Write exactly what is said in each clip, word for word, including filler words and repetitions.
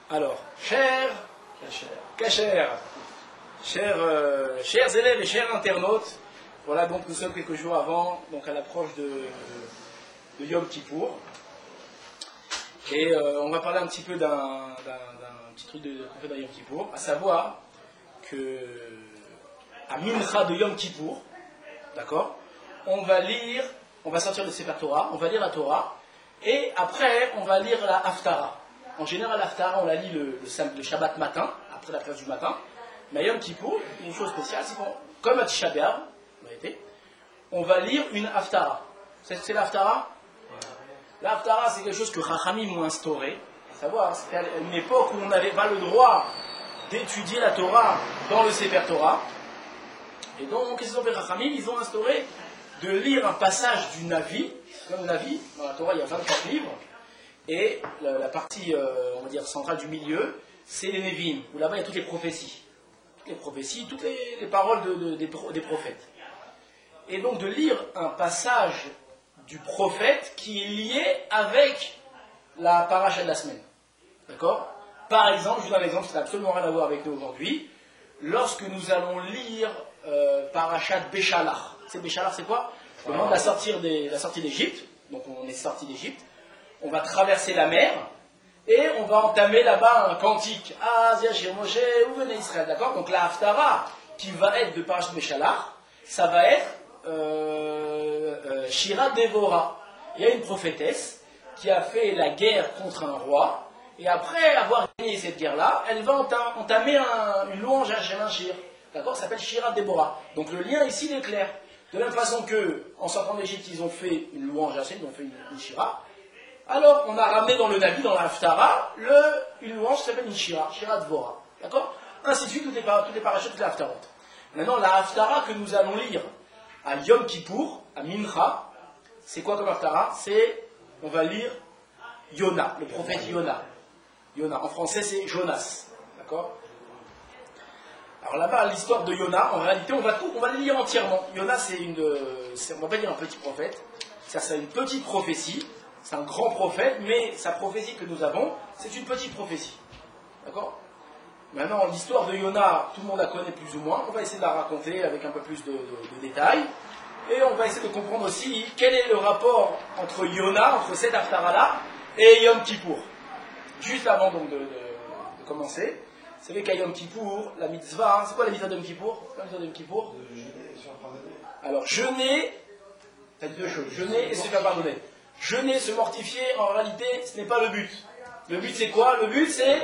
Alors, chers, chers, chers, euh, chers élèves et chers internautes, voilà donc nous sommes quelques jours avant, donc à l'approche de, de, de Yom Kippour. Et euh, on va parler un petit peu d'un petit truc de, qu'on fait dans Yom Kippour, à savoir que à Mincha de Yom Kippour, d'accord, on va lire, on va sortir de Sefer Torah, on va lire la Torah, et après on va lire la Haftara. En général, la Haftara, on la lit le, le, le Shabbat matin, après la prière du matin. Mais à Yom Kippour, il y a une chose spéciale, c'est qu'on, comme à Tisha B'Av, on va lire une Haftara. C'est la Haftara? La Haftara, c'est quelque chose que Chachamim ont instauré. À savoir, c'était à une époque où on n'avait pas le droit d'étudier la Torah dans le Sefer Torah. Et donc, qu'est-ce qu'ils ont fait Chachamim? Ils ont instauré de lire un passage du Navi. Comme le Navi, dans la Torah, il y a vingt-quatre livres. Et la, la partie, euh, on va dire, centrale du milieu, c'est les Nevi'im, où là-bas il y a toutes les prophéties. Toutes les prophéties, toutes les, les paroles de, de, des, des prophètes. Et donc de lire un passage du prophète qui est lié avec la paracha de la semaine. D'accord? Par exemple, je vous donne un exemple, ça n'a absolument rien à voir avec nous aujourd'hui. Lorsque nous allons lire euh, parachat Béchalach. C'est Béchalach, c'est quoi? Le moment de la sortie d'Égypte. Donc on est sorti d'Égypte. On va traverser la mer et on va entamer là-bas un cantique. Ah, Ziyachir Moshe, où venez Israël, d'accord? Donc la Haftara qui va être de Parashat Béchalach, ça va être euh, euh, Shira Devora. Il y a une prophétesse qui a fait la guerre contre un roi et après avoir gagné cette guerre-là, elle va entamer un, une louange à Hashem, un shir. D'accord? Ça s'appelle Shira Devora. Donc le lien ici est clair. De la même façon que en sortant d'Égypte, ils ont fait une louange à Hashem, ils ont fait une, une Shira. Alors, on a ramené dans le Navi, dans la Haftara, le, une louange qui s'appelle une Shira, Shira Dvora. D'accord? Ainsi de suite, toutes les, toutes les parachutes, toutes les Haftarot. Maintenant, la Haftara que nous allons lire à Yom Kippour, à Mincha, c'est quoi comme Haftara? C'est, on va lire Yona, le prophète Yona. Yona, en français, c'est Jonas. D'accord? Alors là-bas, l'histoire de Yona, en réalité, on va, tout, on va le lire entièrement. Yona, c'est une, c'est, on va pas dire un petit prophète, ça, c'est une petite prophétie. C'est un grand prophète, mais sa prophétie que nous avons, c'est une petite prophétie. D'accord? Maintenant, l'histoire de Yona, tout le monde la connaît plus ou moins. On va essayer de la raconter avec un peu plus de, de, de détails. Et on va essayer de comprendre aussi quel est le rapport entre Yona, entre cette Haftara-là, et Yom Kippour. Juste avant donc de, de, de commencer, vous savez qu'à Yom Kippour, la mitzvah, c'est quoi la mitzvah de Yom Kippour? C'est quoi la mitzvah de Yom Kippour? Alors, jeûner, t'as dit deux choses, jeûner et se faire pardonner. Jeûner, se mortifier, en réalité, ce n'est pas le but. Le but, c'est quoi? Le but, c'est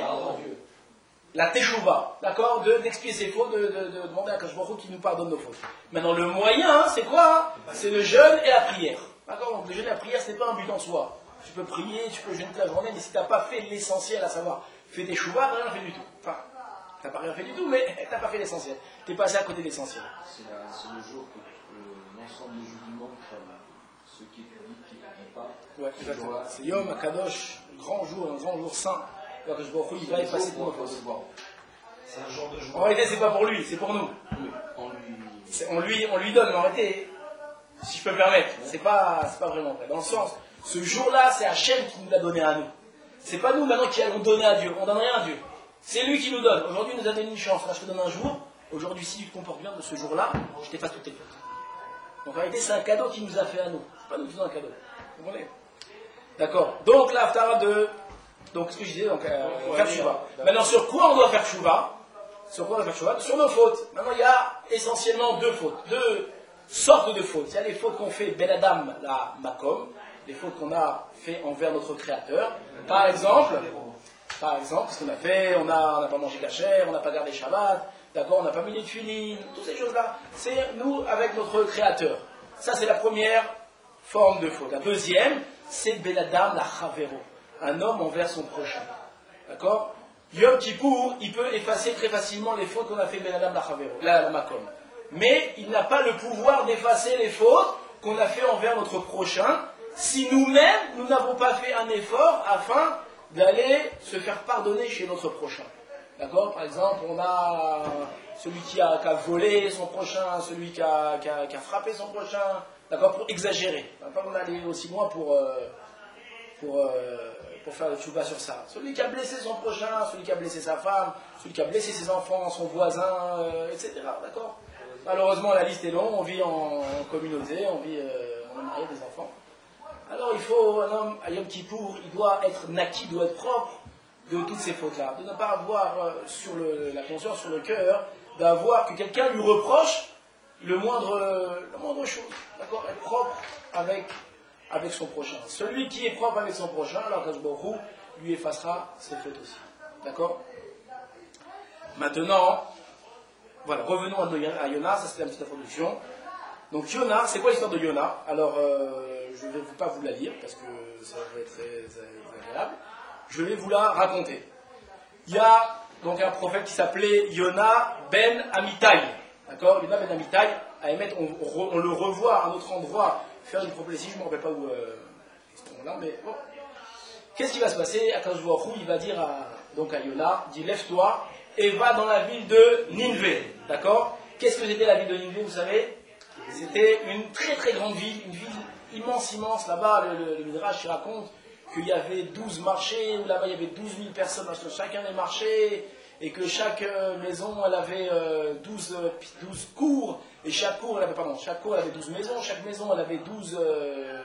la teshuva, d'accord? De, d'expier ses fautes, de, de, de demander à Kadosh Baruch Hu qu'il nous pardonne nos fautes. Maintenant, le moyen, c'est quoi? C'est le jeûne et la prière. D'accord? Donc, le jeûne et la prière, ce n'est pas un but en soi. Tu peux prier, tu peux jeûner toute la journée, mais si tu n'as pas fait l'essentiel, à savoir, fais des chouvas, tu n'as rien fait du tout. Enfin, tu n'as pas rien fait du tout, mais tu n'as pas fait l'essentiel. Tu es passé à côté de l'essentiel. C'est le jour que euh, l'ensemble des musulmans craignent. Ceux qui étudient, qui n'étudient pas. Ouais, exactement. C'est Yom Akadosh, grand jour, un grand jour saint. Alors que je vois il va effacer pour nous. C'est un jour de joie. En réalité, c'est pas pour lui, c'est pour nous. Oui, on, lui... on lui, on lui donne, mais en réalité, si je peux me permettre, c'est pas, c'est pas vraiment vrai. Dans le sens, ce jour-là, c'est Hachem qui nous l'a donné à nous. C'est pas nous maintenant qui allons donner à Dieu. On donne rien à Dieu. C'est lui qui nous donne. Aujourd'hui, il nous a donné une chance. Là, je te donne un jour. Aujourd'hui, si tu te comportes bien de ce jour-là, je t'efface toutes tes fautes. Donc en réalité, c'est un cadeau qu'il nous a fait à nous. C'est pas nous qui faisons un cadeau. Vous comprenez? D'accord. Donc la Haftara de... Donc ce que je disais, donc euh, faire Tchouva. Maintenant, sur quoi on doit faire Tchouva? Sur quoi on doit faire Tchouva? Sur nos fautes. Maintenant, il y a essentiellement deux fautes. Deux sortes de fautes. Il y a les fautes qu'on fait Ben Adam, la Makom. Les fautes qu'on a fait envers notre Créateur. Par exemple, par exemple, ce qu'on a fait, on n'a on a pas mangé cachère, on n'a pas gardé Shabbat. D'accord, on n'a pas mis les tuiles, toutes ces choses-là, c'est nous avec notre Créateur. Ça, c'est la première forme de faute. La deuxième, c'est Ben Adam, la Chavero, un homme envers son prochain. D'accord? Yom Kippour, il peut effacer très facilement les fautes qu'on a fait Ben Adam, la Chavero, la, la Makom. Mais il n'a pas le pouvoir d'effacer les fautes qu'on a fait envers notre prochain, si nous-mêmes, nous n'avons pas fait un effort afin d'aller se faire pardonner chez notre prochain. D'accord? Par exemple, on a celui qui a, qui a volé son prochain, celui qui a, qui a, qui a frappé son prochain, d'accord, pour exagérer. On va pas aller aussi loin pour, euh, pour, euh, pour faire le tchouba sur ça. Celui qui a blessé son prochain, celui qui a blessé sa femme, celui qui a blessé ses enfants, son voisin, euh, et cetera. D'accord? Malheureusement, la liste est longue, on vit en, en communauté, on vit euh, on est marié, des enfants. Alors il faut, un homme, à Yom Kippour, il doit être naki, il doit être propre de toutes ces fautes-là, de ne pas avoir euh, sur le, la conscience, sur le cœur, d'avoir que quelqu'un lui reproche le moindre, euh, la moindre chose, d'accord, être propre avec, avec son prochain. Celui qui est propre avec son prochain, alors Akadosh Baruch Hu lui effacera ses fautes aussi, d'accord. Maintenant, voilà, revenons à Yona, ça c'était la petite introduction. Donc Yona, c'est quoi l'histoire de Yona? Alors, euh, je ne vais pas vous la lire, parce que ça va être très, très agréable. Je vais vous la raconter. Il y a donc un prophète qui s'appelait Yona ben Amitai. D'accord? Yona ben Amitai, à émettre, on, on, on le revoit à un autre endroit, faire une prophétie, je ne me rappelle pas où, euh, là, mais bon. Qu'est-ce qui va se passer? Akadosh Baruch Hu, il va dire à, donc à Yona, dit lève-toi et va dans la ville de Ninvé. D'accord? Qu'est-ce que c'était la ville de Ninvé, vous savez? C'était une très très grande ville, une ville immense, immense. Là-bas, le, le, le Midrash il raconte qu'il y avait douze marchés, où là-bas il y avait douze mille personnes sur chacun des marchés, et que chaque euh, maison elle avait euh, douze, euh, douze cours, et chaque cour elle avait, pardon, chaque cour elle avait douze maisons, chaque maison elle avait douze, euh,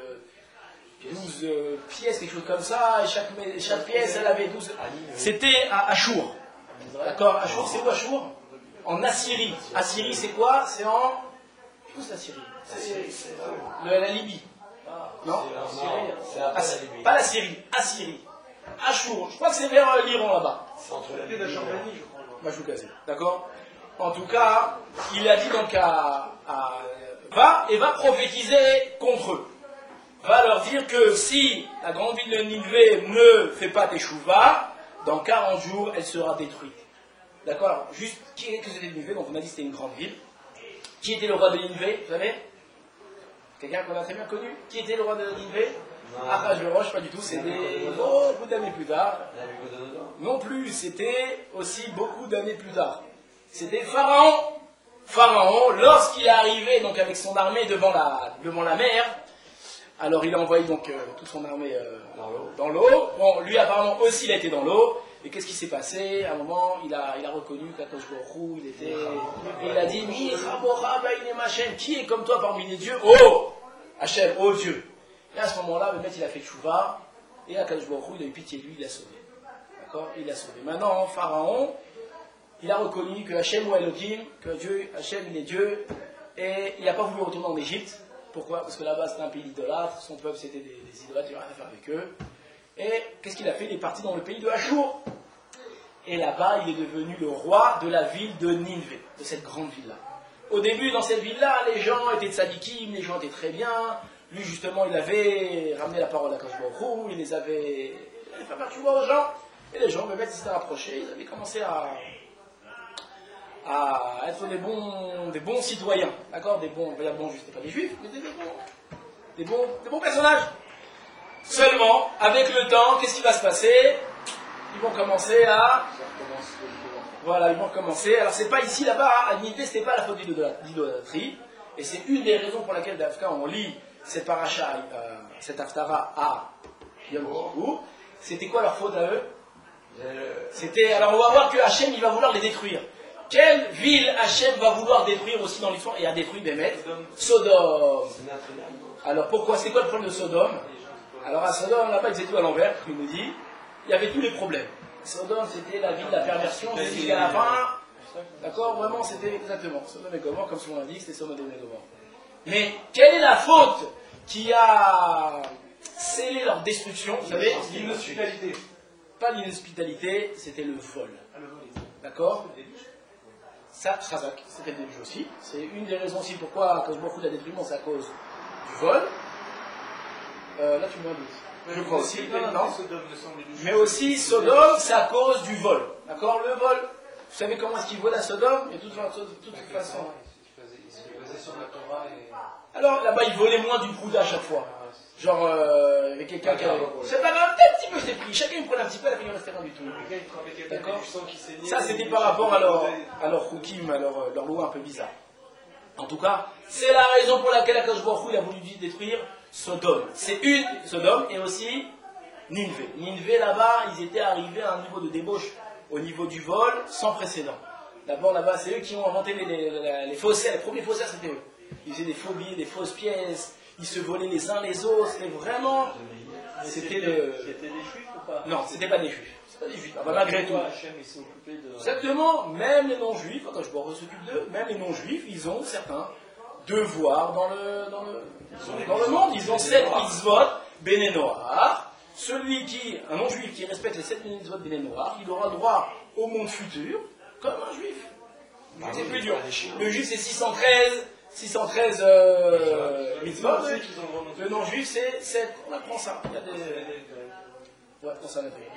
douze euh, pièces, quelque chose comme ça, et chaque, chaque pièce elle avait douze. C'était à Achour. D'accord? Achour, c'est où Achour? En Assyrie. Assyrie c'est quoi? C'est en. Où c'est la Syrie? C'est la Libye. Non, Assyrie. Pas la Syrie, Assyrie. Achour, je crois que c'est vers euh, l'Iran là-bas. C'est entre la ville de Jordanie, je crois. Majoukazi, d'accord? En tout cas, il a dit donc à, à. Va et va prophétiser contre eux. Va leur dire que si la grande ville de Ninvé ne fait pas teshuva, dans quarante jours, elle sera détruite. D'accord? Alors, juste, qui est que c'était Ninvé? Donc on a dit que c'était une grande ville. Qui était le roi de Ninvé, vous savez? Quelqu'un qu'on a très bien connu? Qui était le roi de Ninvé? Achashverosh, pas du tout, c'était beaucoup d'années plus tard. Non plus, c'était aussi beaucoup d'années plus tard. C'était Pharaon. Pharaon, lorsqu'il est arrivé donc avec son armée devant la, devant la mer, alors il a envoyé donc euh, toute son armée euh, dans l'eau. Bon, lui apparemment aussi il a été dans l'eau. Et qu'est-ce qui s'est passé? À un moment, il a, il a reconnu qu'Akadosh Baruch Hu, il était... Et il a dit, qui est comme toi parmi les dieux? Oh Hachem, oh Dieu. Et à ce moment-là, le maître, il a fait tchouva, et Akadosh Baruch Hu, il a eu pitié de lui, il l'a sauvé. D'accord? Il l'a sauvé. Maintenant, Pharaon, il a reconnu que Hachem ou Elohim, que Dieu, Hachem, il est Dieu, et il n'a pas voulu retourner en Égypte. Pourquoi? Parce que là-bas, c'était un pays d'idolâtres, son peuple, c'était des, des idolâtres, il n'y avait rien à faire avec eux. Et qu'est-ce qu'il a fait? Il est parti dans le pays de Achour. Et là-bas, il est devenu le roi de la ville de Ninvé, de cette grande ville-là. Au début, dans cette ville-là, les gens étaient tzadikim, les gens étaient très bien. Lui, justement, il avait ramené la parole à Akadosh Baruch Hu, il les avait fait faire tchouva aux gens. Et les gens, le maître s'étaient rapprochés, ils avaient commencé à, à être des bons, des bons citoyens. D'accord? Des bons, on va dire bons, juste pas des juifs, mais des bons, des bons, des bons personnages. Seulement, avec le temps, qu'est-ce qui va se passer? Ils vont commencer à... Voilà, ils vont recommencer. Alors, c'est pas ici, là-bas, à l'unité, c'était pas la faute d'idolâtrie. Et c'est une des raisons pour laquelle, d'Afka, on lit cette paracha, euh, cette haftara à Yom Kippour. C'était quoi leur faute à eux? C'était... Alors, on va voir que Hachem, il va vouloir les détruire. Quelle ville Hachem va vouloir détruire aussi dans l'histoire et a détruit Bémet? Sodome. Alors, pourquoi? C'est quoi le problème de Sodome? Alors à Sodome, là-bas, ils étaient tout à l'envers, il nous dit, il y avait tous les problèmes. Sodome, c'était la ville de la perversion, jusqu'à la fin. D'accord? Vraiment, c'était exactement. Sodome et Gomorrhe, comme son nom l'indique, c'était Sodome et Gomorrhe. Mais quelle est la faute qui a scellé leur destruction? Vous savez? L'inhospitalité. Pas l'inhospitalité, c'était le vol. D'accord? Ça, Chazak, c'était le début aussi. C'est une des raisons aussi pourquoi, à cause beaucoup de la détruction, c'est à cause du vol. Euh, là, tu me doutes. Je crois aussi. Non, non, non. Mais aussi, Sodome, c'est à cause du vol. D'accord? Le vol. Vous savez comment est-ce qu'ils volent à Sodome? Et de toute façon. De toute façon. Ils se basaient sur la Torah et... Alors, là-bas, ils volaient moins du Bouddha à chaque fois. Genre, euh, avec quelqu'un qui avait... C'est pas grave, un petit peu, c'est pris. Chacun, il prenait un petit peu, la fin, il restait rien du tout. D'accord? Ça, c'était par rapport à leur, à leur hukim, à leur, leur loi un peu bizarre. En tout cas, c'est la raison pour laquelle Akadosh Baruch Hu, il a voulu détruire Sodome. C'est une, Sodome, et aussi Nineveh. Nineveh, là-bas, ils étaient arrivés à un niveau de débauche au niveau du vol sans précédent. D'abord, là-bas, c'est eux qui ont inventé les, les, les, les faussaires. Les premiers faussaires, c'était eux. Ils faisaient des faux billets, des fausses pièces. Ils se volaient les uns les autres. C'était vraiment... C'était le... C'était des juifs ou pas? Non, c'était pas des juifs. C'était pas des juifs. Ah, bah, malgré tout. Hachem, il s'est occupé de... Exactement. Même les non-juifs, quand je me s'occupe d'eux, même les non-juifs, ils ont certains devoirs dans le, dans le, dans le monde. Ils ont sept mitzvot, béné noir. Celui qui, un non-juif qui respecte les sept mitzvot béné noir, il aura droit au monde futur comme un juif. Ah, c'est oui, plus dur. Le juif, c'est six cent treize, six cent treize euh, mitzvot. Le non-juif, c'est sept. On apprend ça. Il y a des... Ouais, on s'en a fait.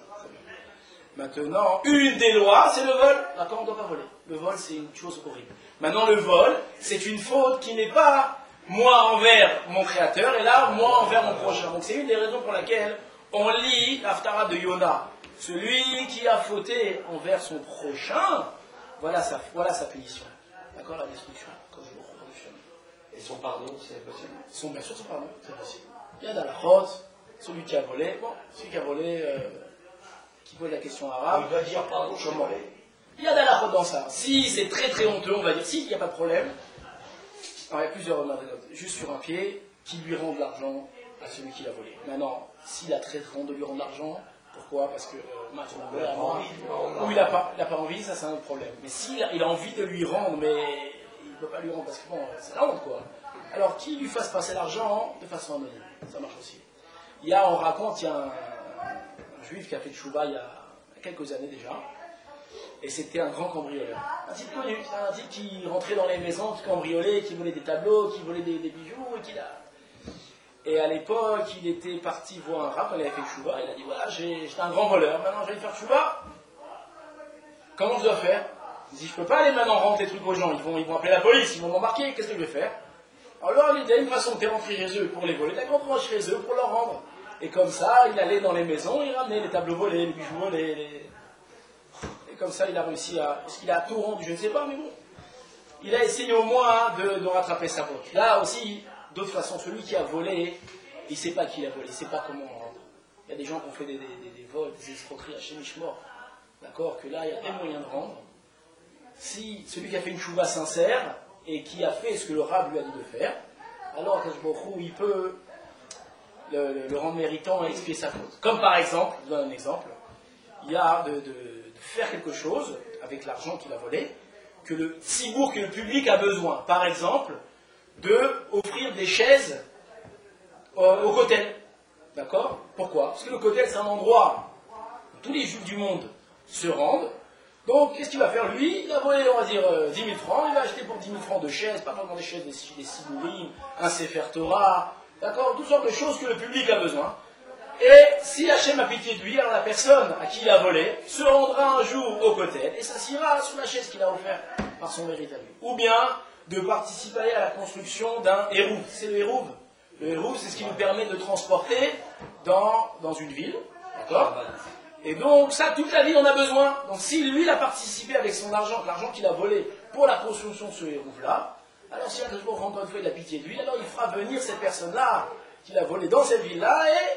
Maintenant, une des lois, c'est le vol. D'accord, on ne doit pas voler. Le vol, c'est une chose horrible. Maintenant, le vol, c'est une faute qui n'est pas moi envers mon créateur, et là, moi envers mon prochain. Donc, c'est une des raisons pour laquelle on lit l'Haftara de Yona. Celui qui a fauté envers son prochain, voilà sa, voilà sa punition. D'accord, la destruction. Et son pardon, c'est possible? Son, bien sûr, son pardon, c'est possible. Il y a dans la route, celui qui a volé, bon, celui qui a volé, euh, qui pose la question arabe. On doit dire pardon, je comment? Il y a de la route dans ça. Si c'est très très honteux, on va dire si, il n'y a pas de problème. Alors, il y a plusieurs remarques. Juste sur un pied, qui lui rend de l'argent à celui qui l'a volé. Maintenant, s'il a très très honte de lui rendre de l'argent, pourquoi? Parce que euh, maintenant, il a envie, ou il n'a pas, pas envie, ça c'est un autre problème. Mais s'il a, il a envie de lui rendre, mais il ne peut pas lui rendre parce que bon, c'est la honte quoi. Alors qu'il lui fasse passer l'argent de façon anonyme, ça marche aussi. Il y a, on raconte, il y a un, un juif qui a fait de Chouba il y a quelques années déjà, et c'était un grand cambrioleur. Un type connu, un type qui rentrait dans les maisons, qui cambriolait, qui volait des tableaux, qui volait des, des bijoux, et qui l'a... Et à l'époque, il était parti voir un rab, quand il avait fait Chouba, il a dit voilà, j'étais un grand voleur, maintenant je vais faire Chouba. Comment je dois faire? Il dit je peux pas aller maintenant rendre les trucs aux gens, ils vont, ils vont appeler la police, ils vont m'embarquer, qu'est-ce que je vais faire? Alors il y a une façon, t'es rentré chez eux pour les voler, t'as rentré chez eux pour leur rendre. Et comme ça, il allait dans les maisons, il ramenait les tableaux volés, les bijoux volés, les... Et comme ça, il a réussi à... Est-ce qu'il a tout rendu? Je ne sais pas, mais bon. Il a essayé au moins de, de rattraper sa faute. Là aussi, d'autres façons, celui qui a volé, il ne sait pas qui l'a volé, il ne sait pas comment rendre. Il y a des gens qui ont fait des, des, des, des vols, des escroqueries à chez Mishmor. D'accord? Que là, il y a des moyens de rendre. Si celui qui a fait une chouva sincère, et qui a fait ce que le rab lui a dit de faire, alors Kashbochou, il peut le, le, le rendre méritant et expier sa faute. Comme par exemple, je vous donne un exemple, il y a de, de, de faire quelque chose avec l'argent qu'il a volé, que le tzibour, que le public a besoin. Par exemple, de offrir des chaises au, au kotel. D'accord? Pourquoi? Parce que le kotel, c'est un endroit où tous les juifs du monde se rendent. Donc, qu'est-ce qu'il va faire lui? Il a volé, on va dire, euh, dix mille francs, il va acheter pour dix mille francs de chaises, pas vraiment des chaises, des, des sibourim, un Sefer Torah, d'accord? Toutes sortes de choses que le public a besoin. Et si Hachem a pitié de lui, alors la personne à qui il a volé se rendra un jour au kotel et s'assiera sur la chaise qu'il a offerte par son mérite à lui. Ou bien de participer à la construction d'un hérouve. C'est le hérouve. Le hérouve, c'est ce qui nous permet de transporter dans, dans une ville, d'accord? Et donc, ça, toute la ville en a besoin. Donc, si lui, il a participé avec son argent, l'argent qu'il a volé pour la construction de ce hérouve-là, alors si Hachem, encore une fois, il a pitié de lui, alors il fera venir cette personne-là qu'il a volé dans cette ville-là et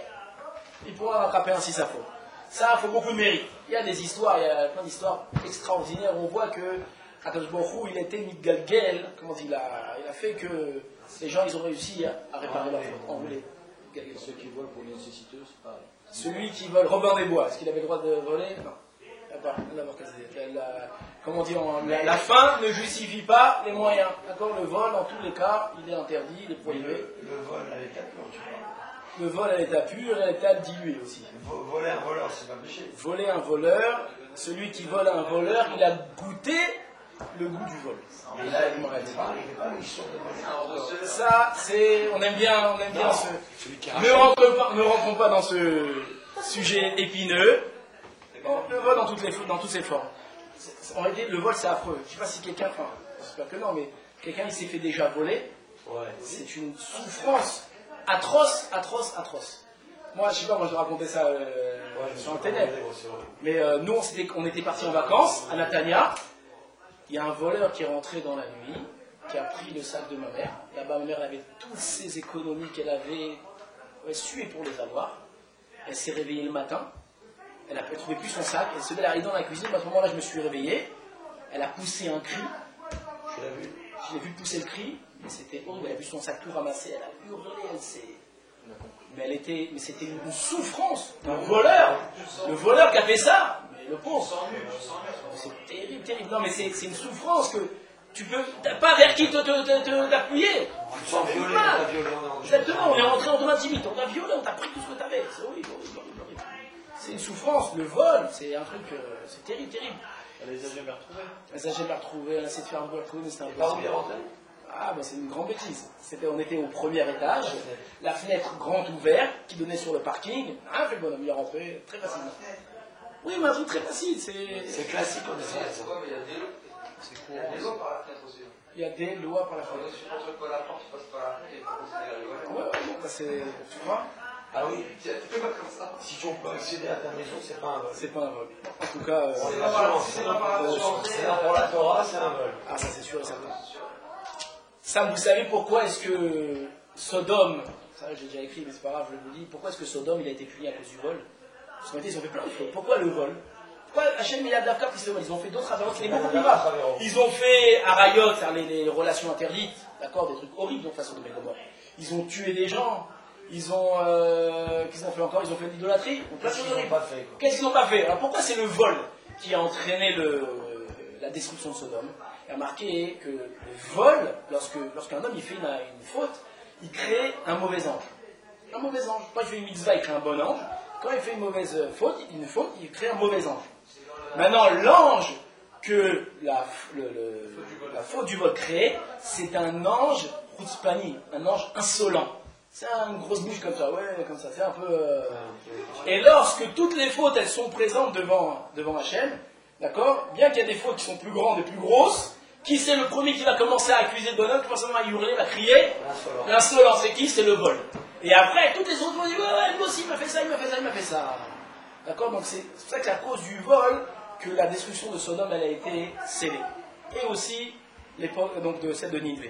il pourra rattraper ainsi sa faute. Ça, il faut beaucoup de mérite. Il y a des histoires, il y a plein d'histoires extraordinaires où on voit que Akadosh Baruch Hu, il a été mitgalgel, comment dire, il a, il a fait que les gens, ils ont réussi à, à réparer leur faute, enrouler. Ceux qui volent pour les nécessiteux, c'est pareil. Celui qui vole Robin des Bois, est-ce qu'il avait le droit de voler? Non. Pas, la, la, comment dire, la, la fin ne justifie pas les moyens. D'accord? Le vol, en tous les cas, il est interdit, il est prohibé. Le, le vol à l'état pur, tu vois. Le vol à l'état pur et à l'état dilué aussi. Voler un voleur, c'est pas péché. Voler un voleur, celui qui vole un voleur, il a goûté le goût du vol. Mais là, il n'est pas, pas mission de voler. Ça, c'est, on aime bien, on aime bien ce. Ne rentrons pas, ne rentrons pas dans ce sujet épineux. Bon, le vol dans toutes les, dans toutes ses formes. En réalité, le vol, c'est affreux. Je ne sais pas si quelqu'un, enfin, j'espère que non, mais quelqu'un, il s'est fait déjà voler. Ouais. C'est une souffrance atroce, atroce, atroce. Moi, je sais pas, moi, je racontais ça euh, ouais, sur Internet. Mais euh, nous, on, on était partis en vacances à Natania. Il y a un voleur qui est rentré dans la nuit, qui a pris le sac de ma mère. Là-bas, ma mère avait toutes ses économies qu'elle avait ouais, suées pour les avoir. Elle s'est réveillée le matin, elle n'a trouvé plus son sac, elle se met aller dans la cuisine, à ce moment-là je me suis réveillé, elle a poussé un cri, Je l'ai vu. je l'ai vu pousser le cri, mais c'était horrible, elle a vu son sac tout ramassé, elle a hurlé, elle s'est... Mais elle était, mais c'était une souffrance, un voleur, le voleur qui a fait ça, mais le pauvre, c'est terrible, terrible, non mais c'est, c'est une souffrance que tu peux, t'as pas vers qui te, te, te, te, t'appuyer. Tu sens violé, on t'a violé, on est en Exactement, on est rentré en ton intimité, on t'a violé, on t'a pris tout ce que t'avais, c'est horrible, horrible, horrible, horrible. C'est une souffrance, le vol, c'est un truc, euh, c'est terrible, terrible. Elle les a jamais retrouvés. Elle s'est jamais retrouvée, elle a essayé de faire un vol retrouver, mais c'était Par où il est impossible. rentré? Ah, bah c'est une grande bêtise. C'était, on était au premier étage, la fenêtre grande ouverte qui donnait sur le parking. Ah, fait le bonhomme, il est rentré très facilement. Oui, mais un truc très facile, c'est. C'est classique en Israël, ça. Ouais, mais il y a des lots. C'est Il y a des lots par la fenêtre aussi. Il y a des lois par la Quand fenêtre. tu rentres pas la porte, tu passes par la fenêtre et tu passes par la Ouais, rigoler. ouais, bon, bah c'est. Tu vois, Ah oui, Tiens, tu fais pas comme ça. si tu peux accéder à ta maison, c'est pas un vol. c'est pas un vol. En tout cas. euh, Pour C'est la pas par- assurance, c'est pas par c'est- assurance. c'est là pour la Torah, c'est un vol. Ah, ça c'est sûr et certain. Sam, vous savez pourquoi est-ce que Sodome, ça j'ai déjà écrit, mais c'est pas grave, je vous dis, pourquoi est-ce que Sodome il a été puni à cause du vol? Parce qu'en fait, ils ont fait plein de fautes. Pourquoi le vol? Pourquoi Hachem il a d'Afkar qui se vol? Ils ont fait d'autres avérotes, c'est beaucoup plus grave. Ils ont fait Arayot, c'est-à-dire les, les relations interdites, d'accord, des trucs horribles de façon de Médomor. Ils ont tué des gens, ils ont. Euh, Qu'est-ce qu'ils ont fait encore? Ils ont fait de l'idolâtrie. Donc, plein de Qu'est-ce choses qu'ils n'ont horribles. pas fait, quoi. Qu'est-ce qu'ils n'ont pas fait? Alors pourquoi c'est le vol qui a entraîné le, la destruction de Sodome? Il a remarqué que le vol, lorsque, lorsqu'un homme il fait une, une faute, il crée un mauvais ange. Un mauvais ange. Quand il fait une mitzvah, il crée un bon ange. Quand il fait une mauvaise faute, une faute, il crée un mauvais ange. Maintenant, l'ange que la, le, le, la faute du vol crée, c'est un ange chutzpani, un ange insolent. C'est une grosse bouche comme ça, ouais, comme ça, c'est un peu... euh, Et lorsque toutes les fautes, elles sont présentes devant, devant Hachem, d'accord, bien qu'il y ait des fautes qui sont plus grandes et plus grosses, qui c'est le premier qui va commencer à accuser le bonhomme, qui va commencer à hurler, va crier? Insolent. L'insolent, c'est qui? C'est le vol. Et après, toutes les autres vont dire, ouais, ouais, lui aussi, il m'a fait ça, il m'a fait ça, il m'a fait ça. D'accord? Donc c'est pour ça que c'est à cause du vol que la destruction de Sodome, elle a été scellée. Et aussi, l'époque donc, de celle de Nineveh.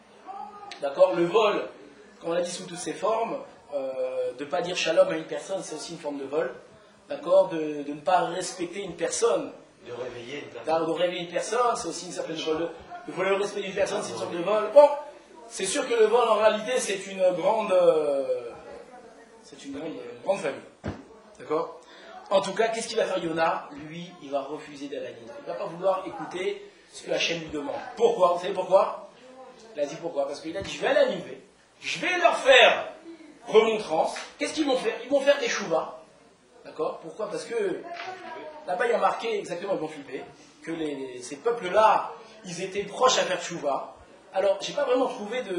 D'accord? Le vol, comme on l'a dit sous toutes ses formes, euh, de ne pas dire shalom à une personne, c'est aussi une forme de vol. D'accord? De, de ne pas respecter une personne. De réveiller une personne. De réveiller une personne, c'est aussi une certaine vol. De voler le respect d'une personne, c'est une sorte de vol. Bon, c'est sûr que le vol, en réalité, c'est une grande... euh, c'est une grande, une grande famille. D'accord? En tout cas, qu'est-ce qu'il va faire Yona? Lui, il va refuser d'aller à Nineveh. Il ne va pas vouloir écouter ce que Hachem lui demande. Pourquoi? Vous savez pourquoi? Il a dit pourquoi? Parce qu'il a dit, je vais aller à Nineveh. Je vais leur faire remontrance. Qu'est-ce qu'ils vont faire? Ils vont faire des chouvas. D'accord? Pourquoi? Parce que là-bas, il y a marqué, exactement, ils vont flipper, que les, les- ces peuples-là, ils étaient proches à faire chouva. Alors, j'ai pas vraiment trouvé de,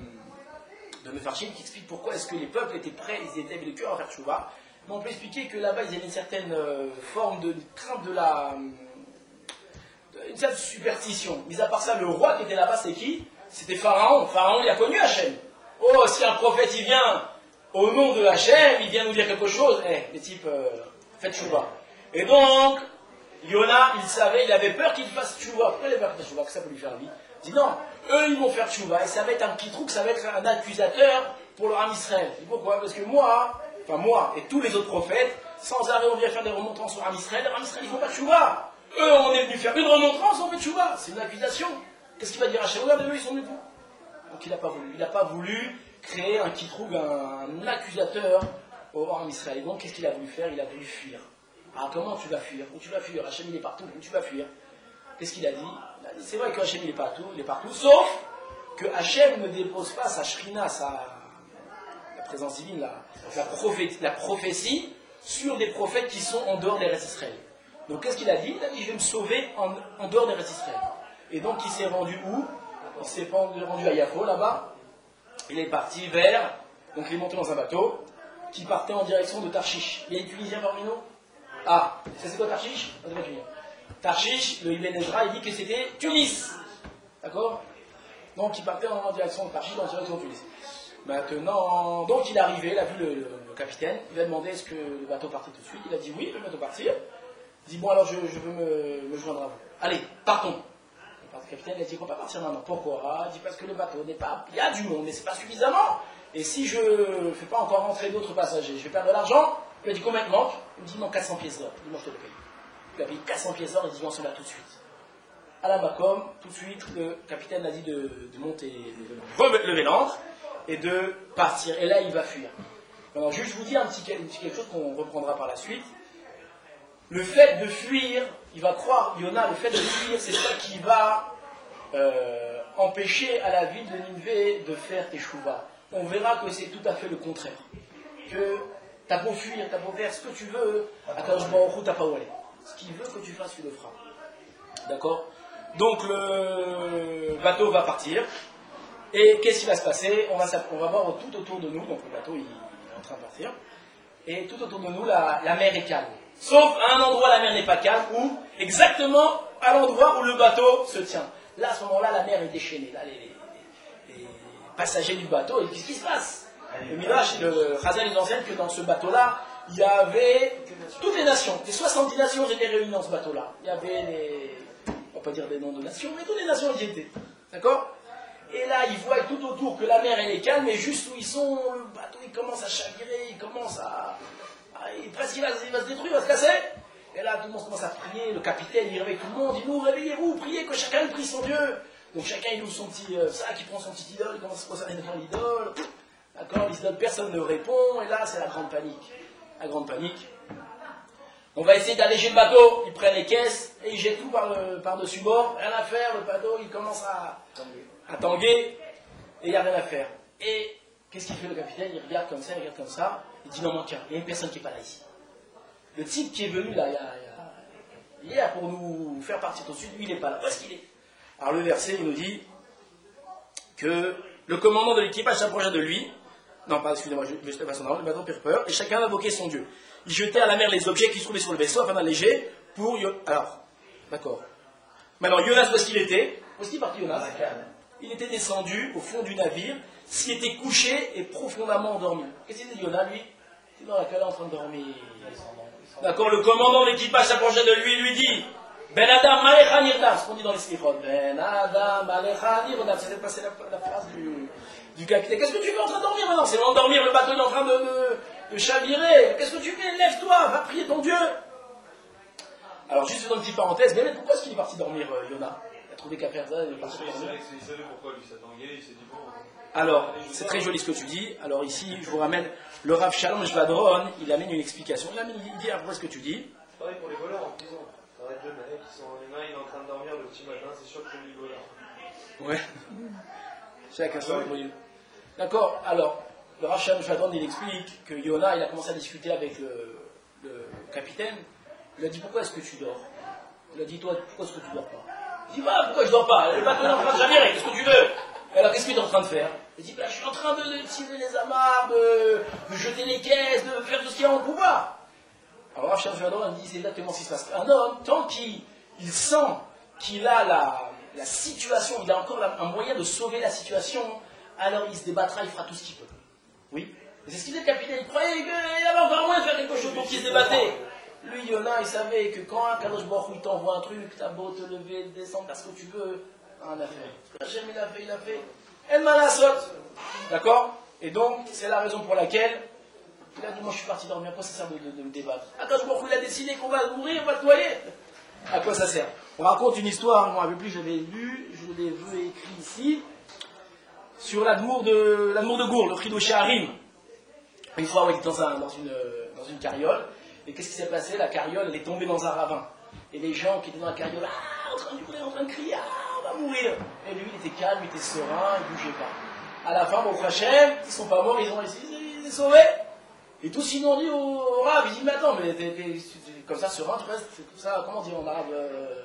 de Mefarshim qui explique pourquoi est-ce que les peuples étaient prêts, ils étaient avec le cœur à faire chouva. Mais on peut expliquer que là-bas, ils avaient une certaine euh, forme de crainte de la... de- une certaine superstition. Mis à part ça, le roi qui était là-bas, c'est qui? C'était Pharaon. Pharaon, il a connu Hachem. Oh, si un prophète, il vient au nom de Hachem, il vient nous dire quelque chose, eh, les types, euh, faites chouva. Et donc, Yona, il savait, il avait peur qu'il fasse tchouva. Pourquoi il avait peur qu'il fasse tchouva? Que ça peut lui faire lui? Il dit non, eux ils vont faire tchouva et ça va être un petit trou, ça va être un accusateur pour le Ram Israël. Et pourquoi? Parce que moi, enfin moi et tous les autres prophètes, sans arrêt on vient faire des remontrances sur Ram Israël. Les Ram Israël ils font pas tchouva. Eux on est venu faire une remontrance, on fait tchouva. C'est une accusation. Qu'est-ce qu'il va dire à Hachem? Regardez, eux ils sont venus. Donc il n'a pas voulu. Il n'a pas voulu créer un petit trou, un, un accusateur au Ram Israël. Et donc qu'est-ce qu'il a voulu faire? Il a voulu fuir. Ah, comment tu vas fuir? Où tu vas fuir? Hachem il est partout, où tu vas fuir? Qu'est-ce qu'il a dit? Il a dit, c'est vrai que Hachem il est partout, il est partout, sauf que Hachem ne dépose pas sa shrina, sa la présence divine, la, la, prophétie, la prophétie, sur des prophètes qui sont en dehors des restes Israël. Donc qu'est-ce qu'il a dit? Il a dit, je vais me sauver en, en dehors des restes Israël. Et donc il s'est rendu où? Il s'est rendu à Yafo, là-bas. Il est parti vers, donc il est monté dans un bateau, qui partait en direction de Tarshish. Il y a des Tunisiens parmi nous? Ah, ça c'est quoi Tarshish? Tarshish, le Ibn Ezra, il dit que c'était Tunis. D'accord? Donc il partait en direction de Tarshish, en direction de Tunis. Maintenant, donc il est arrivé, il a vu le, le, le capitaine, il a demandé est-ce que le bateau partait tout de suite. Il a dit oui, le bateau partir. Il dit bon alors je, je veux me, me joindre à vous. Allez, partons. Le capitaine il a dit qu'on ne va pas partir maintenant. Pourquoi? Ah, il dit parce que le bateau n'est pas... Il y a du monde, mais c'est pas suffisamment. Et si je ne fais pas encore rentrer d'autres passagers, je vais perdre de l'argent. Il m'a dit combien il manque? Il me dit il manque quatre cents pièces d'or. Il dit moi je te le paye. Il a payé quatre cents pièces d'or, il dit on s'en va tout de suite. À la Macom, tout de suite, le capitaine a dit de, de monter, de relever l'ancre et de partir. Et là, il va fuir. Alors, juste, je vous dis un petit, un petit quelque chose qu'on reprendra par la suite. Le fait de fuir, il va croire, Yona, le fait de fuir, c'est ça qui va euh, empêcher à la ville de Ninive de faire teshuva. On verra que c'est tout à fait le contraire. Que t'as beau fuir, t'as beau faire ce que tu veux, à Kadosh Baruch Hu, t'as pas où aller. Ce qu'il veut que tu fasses, tu le feras. D'accord? Donc le bateau va partir. Et qu'est-ce qui va se passer? on va, on va voir tout autour de nous, donc le bateau il, il est en train de partir. Et tout autour de nous, la, la mer est calme. Sauf à un endroit, la mer n'est pas calme, où exactement à l'endroit où le bateau se tient. Là, à ce moment-là, la mer est déchaînée. Là, les, les, les passagers du bateau, et qu'est-ce qui se passe? Le Midrash, le Chazal, il enseigne que dans ce bateau-là, il y avait toutes les nations. Les soixante-dix nations étaient réunies dans ce bateau-là. Il y avait les... on va pas dire des noms de nations, mais toutes les nations y étaient. D'accord? Et là, ils voient tout autour que la mer, elle est calme, et juste où ils sont, le bateau, il commence à chavirer, il commence à... à il, presque, il va, il va se détruire, il va se casser. Et là, tout le monde commence à prier, le capitaine, il réveille tout le monde, il nous réveillez-vous, priez que chacun prie son Dieu. Donc chacun, il ouvre son petit euh, sac, il prend son petit idole, il commence à se poser devant l'idole. D'accord, l'idole, personne ne répond, et là, c'est la grande panique. La grande panique. On va essayer d'alléger le bateau, ils prennent les caisses, et ils jettent tout par-dessus par bord, rien à faire, le bateau, il commence à... à tanguer, et il n'y a rien à faire. Et qu'est-ce qu'il fait le capitaine? Il regarde comme ça, il regarde comme ça, il dit non, manque un, il y a une personne qui n'est pas là ici. Le type qui est venu là, il y a, il y a, hier pour nous faire partir tout de suite, lui il n'est pas là. Où est-ce qu'il est? Alors le verset, il nous dit que le commandant de l'équipage s'approcha de lui, non, pas, excusez-moi, je vais pas son nom, le bateau perd peur, et chacun invoquait son Dieu. Il jetait à la mer les objets qui se trouvaient sur le vaisseau afin d'alléger pour... Alors, d'accord. Maintenant, Jonas, où est-ce qu'il était? Où est-ce qu'il est parti, Jonas? Il était descendu au fond du navire, s'y était couché et profondément endormi. Qu'est-ce qu'il dit, Jonas, lui? Il est dans la cale en train de dormir. D'accord, le commandant d'équipage s'approchait de lui et lui dit Ben Adam Malecha Nirdam, ce qu'on dit dans les Slichot. Ben Adam Malecha Nirdam, c'est passé la, la phrase du, du capitaine. Qu'est-ce que tu fais en train de dormir maintenant? C'est endormir, le bateau est en train de, de, de chavirer. Qu'est-ce que tu fais? Lève-toi, va prier ton Dieu. Alors, juste dans une petite parenthèse, mais pourquoi est-ce qu'il est parti dormir, euh, Yona? Il a trouvé qu'à faire ça, il est parti dormir. Il savait pourquoi lui s'attendait, il s'est dit bon. Alors, c'est très joli ce que tu dis. Alors ici, je vous ramène le Rav Shalom Shvadron, il amène une explication. Il amène, il dit après ce que tu dis. C'est pareil pour les voleurs en prison. Ça arrête deux mecs qui sont les mains, il est en train de dormir le petit matin, c'est sûr que c'est lui le voleur. Ouais. Chacun son pour Dieu. D'accord, alors, le Rav Shalom Shvadron, il explique que Yona, il a commencé à discuter avec le, le capitaine. Il lui a dit pourquoi est-ce que tu dors? Il lui a dit toi, pourquoi est-ce que tu dors pas? Il dit bah, pourquoi je dors pas? Le bateau est en train de chavirer, qu'est-ce que tu veux? Alors, qu'est-ce qu'il est en train de faire? Il dit, bah, je suis en train de, de tirer les amarres, de, de jeter les caisses, de faire tout ce qu'il y a en pouvoir. Alors, Rav Shadron dit, c'est exactement ce qui se passe. Un homme, tant qu'il il sent qu'il a la, la situation, il a encore la, un moyen de sauver la situation, alors il se débattra, il fera tout ce qu'il peut. Oui. Et c'est ce qu'il disait le capitaine, il croyait qu'il y avait encore moyen de faire quelque chose pour qu'il se débattait. Lui, Yona, il savait que quand un Kadosh Baruch Hu t'envoie un truc, t'as beau te lever, descendre, faire ce que tu veux, rien à faire. Hachem, il a fait, il a fait. El Malasot. D'accord? Et donc, c'est la raison pour laquelle il a dit, moi je suis parti dormir, à quoi ça sert de, de, de me débattre? Ah, quand je m'en fous, il a décidé qu'on va mourir, on va se noyer. À quoi ça sert? On raconte une histoire, je ne me rappelle plus, je l'avais lu, je l'ai vu écrit ici, sur l'amour de, l'amour de Gour, le Frido Shaharim. Une fois, il était dans, un, dans, une, dans une carriole, et qu'est-ce qui s'est passé? La carriole, elle est tombée dans un ravin. Et les gens qui étaient dans la carriole, ah, en train de hurler, en train de crier, ah, on va mourir. Et lui, il était calme, il était serein, il ne bougeait pas. À la fin, bon, Hachem, ils ne sont pas morts, ils ont réussi, ils sont sauvés. Et tous sinon dit au, au Rav, il dit, mais attends, mais t'es, t'es, t'es comme ça, serein, tu restes, c'est comme ça, comment dire en arabe euh,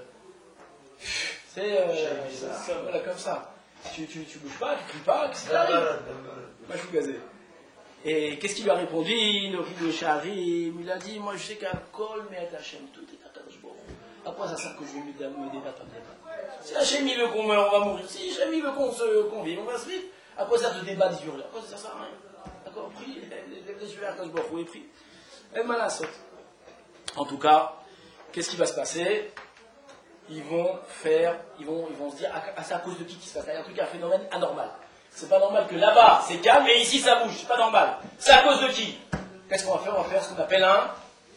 c'est, euh, ça, voilà, comme ça. Tu, tu, tu bouges pas, tu cries pas, qu'est-ce qui t'arrive? Moi, je suis gazé. Et qu'est-ce qu'il lui a répondu? Le Rido Shaharim, il a dit, moi, je sais qu'à Kol, mais à Hachem, tout est à Kadosh Baruch Hu. À quoi ça sert que je vais me débattre comme débat? Si Hachem, il veut qu'on meure, on va mourir. Si Hachem, il veut qu'on se, qu'on vive, on va se vivre. À quoi ça te débat des hurler? À quoi ça sert à rien? D'accord, prie, lève les yeux vers Kadosh Baruch Hu et prie. El Malasot. En tout cas, qu'est-ce qui va se passer? Ils vont faire, ils vont, ils vont se dire, ah, c'est à cause de qui qui se passe? Il y a un truc, un phénomène anormal. C'est pas normal que là-bas, c'est calme, et ici, ça bouge. C'est pas normal. C'est à cause de qui? Qu'est-ce qu'on va faire? On va faire ce qu'on appelle un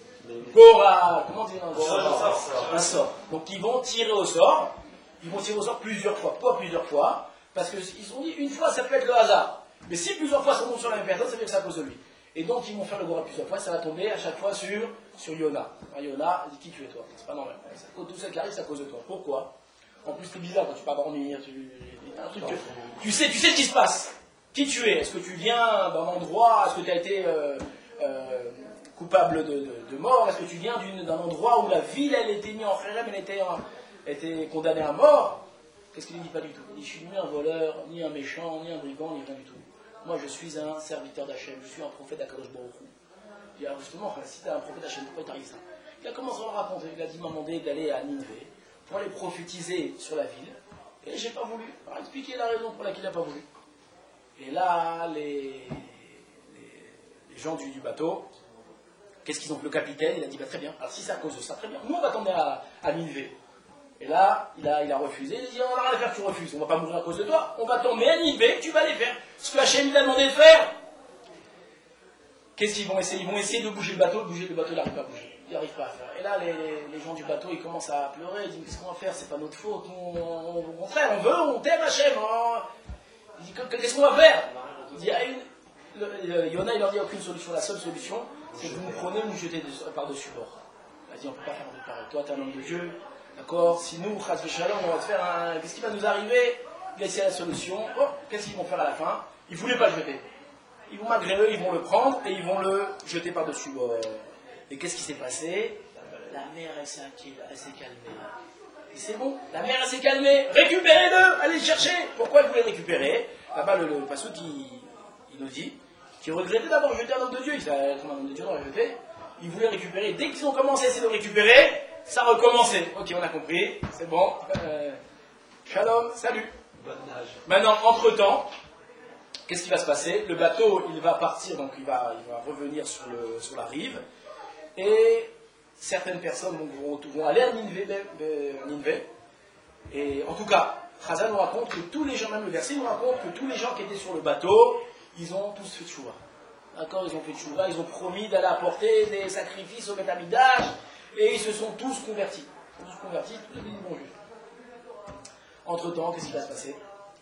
Gora. Comment dire un Gora? Un sort. Donc ils vont tirer au sort. Ils vont tirer au sort plusieurs fois. Pas plusieurs fois. Parce qu'ils ont dit une fois ça peut être le hasard. Mais si plusieurs fois ça tombe sur la même personne, ça veut dire que c'est à cause de lui. Et donc ils vont faire le Gora plusieurs fois. Ça va tomber à chaque fois sur, sur Yona. Alors, Yona dit qui tu es toi? C'est pas normal. Tout ça qui arrive, c'est à cause de toi. Pourquoi? En plus c'est bizarre quand tu peux pas dormir. Tu, un truc que, tu, sais, tu sais ce qui se passe. Qui tu es? Est-ce que tu viens d'un endroit? Est-ce que tu as été euh, euh, coupable de, de, de mort? Est-ce que tu viens d'un endroit où la ville elle était mise en kherem, elle était, elle était condamnée à mort? Qu'est-ce qu'il ne dit? Pas du tout. Il dit, je suis ni un voleur, ni un méchant, ni un brigand, ni rien du tout. Moi je suis un serviteur d'Hachem, je suis un prophète d'Akadosh Baruch Hu. Il dit, alors justement, si tu es un prophète d'Hachem, pourquoi t'arrive ça? Il a commencé à le raconter. Il a dit, m'a demandé d'aller à Ninvé pour aller prophétiser sur la ville. Et j'ai pas voulu. Il a expliqué la raison pour laquelle il n'a pas voulu. Et là, les, les, les gens du, du bateau, qu'est-ce qu'ils ont fait? Le capitaine, il a dit, bah, très bien, alors si c'est à cause de ça, très bien, nous on va t'emmener à, à Ninvé. Et là, il a, il a refusé, il a dit, on va rien faire, tu refuses, on va pas mourir à cause de toi, on va t'emmener à Ninvé, tu vas les faire. Ce que Hachem il a demandé de faire. Qu'est-ce qu'ils vont essayer? Ils vont essayer de bouger le bateau, bouger le bateau, il n'arrive pas à bouger. Il n'arrive pas à faire. Et là, les, les gens du bateau, ils commencent à pleurer, ils disent, qu'est-ce qu'on va faire? C'est pas notre faute, on, on, au contraire, on veut, on t'aime Hachem. Hein. Il dit, qu'est-ce qu'on va faire? Il dit, ah, une, le, le, Yona, il leur dit, il n'y a aucune solution. La seule solution, c'est que vous nous prenez, vous nous jetez par-dessus bord. Il a dit, on ne peut pas faire un truc pareil. Toi, tu es un homme de Dieu, d'accord? Si nous, Chaz Shalom, on va te faire un. Qu'est-ce qui va nous arriver? Il a essayé la solution. Oh, qu'est-ce qu'ils vont faire à la fin? Ils ne voulaient pas le jeter. Ils vont, malgré eux, ils vont le prendre et ils vont le jeter par-dessus bord. Et qu'est-ce qui s'est passé? La mer, elle s'est calmée. Et c'est bon, la mer, elle s'est calmée. Récupérez-le, allez le chercher. Pourquoi ils voulaient le récupérer? Là-bas, le, le pasteur qui il nous dit qu'il regrettait d'avoir jeté un homme de Dieu. Il savait comment un homme de Dieu l'aurait jeté. Ils voulaient récupérer. Dès qu'ils ont commencé à essayer de le récupérer, ça recommençait. Ok, on a compris, c'est bon. Euh, shalom, salut. Bonne nage. Maintenant, entre-temps, qu'est-ce qui va se passer? Le bateau, il va partir, donc il va, il va revenir sur, le, sur la rive. Et certaines personnes vont, vont aller à Ninvé, Ninvé. Et en tout cas, Chazal nous raconte que tous les gens, même le verset nous raconte que tous les gens qui étaient sur le bateau, ils ont tous fait tchouva. D'accord? Ils ont fait tchouva, ils ont promis d'aller apporter des sacrifices au Beth Amikdash, et ils se sont tous convertis. Ils sont tous convertis, tous les bons juifs. Entre-temps, qu'est-ce qui va se passer?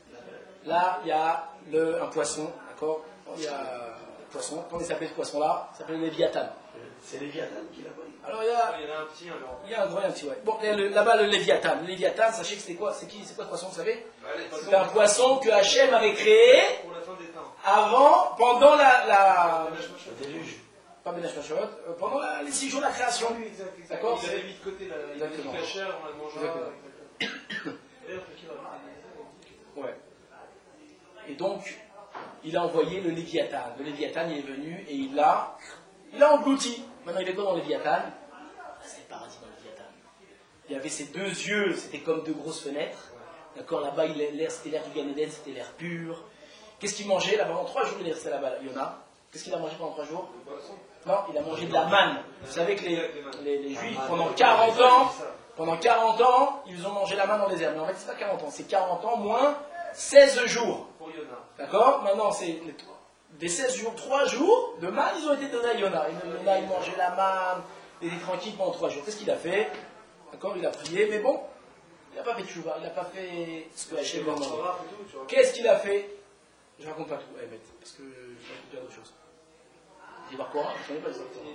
Là, il y a le, un poisson, d'accord? Il y a un poisson. Comment il s'appelle ce poisson-là? Il s'appelle le Léviathan. C'est Léviathan qui l'a pris. Alors il y a, il y en a un petit, alors. Il y a un gros et un petit, ouais. Bon, là-bas, le Léviathan. Le Léviathan, sachez que c'était quoi? C'est qui? C'est quoi ce poisson, vous savez? C'est un poisson que Hachem avait créé Pour la fin des temps. avant, pendant la... la... Le déluge. Pas Benash Mashot, euh, pendant la, les six jours de la création. Oui, exact, exact. D'accord? Il avait mis de côté, là. Il avait dit cachère, on la mangera. D'ailleurs, faut qu'il ramène. Ouais. Et donc, il a envoyé le Léviathan. Le Léviathan, il est venu et il l'a il a englouti. Maintenant, il est quoi dans le Léviathan? C'est le paradis dans le Léviathan. Il y avait ces deux yeux, c'était comme deux grosses fenêtres. D'accord, là-bas, l'air, c'était l'air du Gan Eden, c'était l'air pur. Qu'est-ce qu'il mangeait là-bas? Pendant trois jours, il est resté là-bas, Yona. Qu'est-ce qu'il a mangé pendant trois jours? Non, il a mangé de la manne. Vous savez que les, les, les Juifs, pendant quarante ans, pendant quarante ans, ils ont mangé la manne dans les herbes. Mais en fait, c'est pas quarante ans, c'est quarante ans moins seize jours. Pour Yona. D'accord? Maintenant, c'est des seize jours, trois jours de manne, ils ont été donnés à Yona. Yona, il mangeait la manne, il était tranquille pendant trois jours. Qu'est-ce qu'il a fait? D'accord? Il a prié, mais bon, il n'a pas fait de chouva, il n'a pas fait ce que Hachem lui a demandé. Qu'est-ce qu'il a fait? Je raconte pas tout, Ahmed, parce que je raconte plein d'autres choses. Il dit Barcora, je ne connais pas les autres.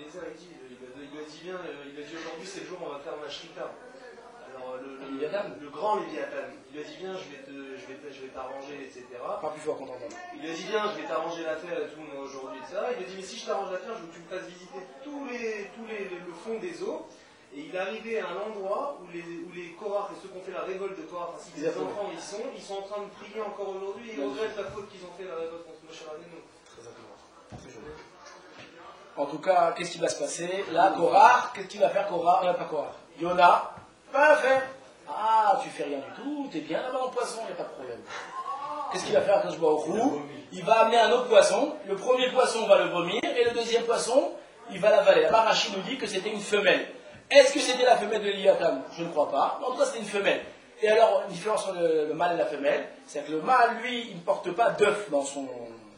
Il lui a dit bien, il a dit aujourd'hui c'est le jour où on va faire ma shrita. Alors le, le, le, le grand Léviathan, il lui a dit bien je vais te, je vais, je vais t'arranger, et cetera. Pas plus fort qu'on t'entend. Il lui a dit bien je vais t'arranger l'affaire et tout moi aujourd'hui, et cetera. Il lui a dit mais si je t'arrange l'affaire, je veux que tu me fasses visiter tous les, tous les, le fond des eaux. Et il est arrivé à un endroit où les, où les Korach et ceux qui ont fait la révolte de Korach, ainsi que les enfants ils sont, ils sont en train de prier encore aujourd'hui et ils regrettent la faute qu'ils ont fait la révolte contre Moshe Rabbeinu. Très exactement. Très joli. En tout cas, qu'est-ce qui va se passer? Là, Korach, qu'est-ce qu'il va faire Korach? Il n'y a pas Korach. Yona, pas à faire. Ah, tu fais rien du tout, t'es bien là-bas dans le poisson, il n'y a pas de problème. Qu'est-ce qu'il va faire quand je bois au roux? Il va amener un autre poisson. Le premier poisson va le vomir et le deuxième poisson, il va l'avaler. Là-bas, Rachid nous dit que c'était une femelle. Est-ce que c'était la femelle de Léviathan? Je ne crois pas. En tout cas, c'était une femelle. Et alors, une différence entre le, le mâle et la femelle, c'est que le mâle, lui, il ne porte pas d'œuf dans son,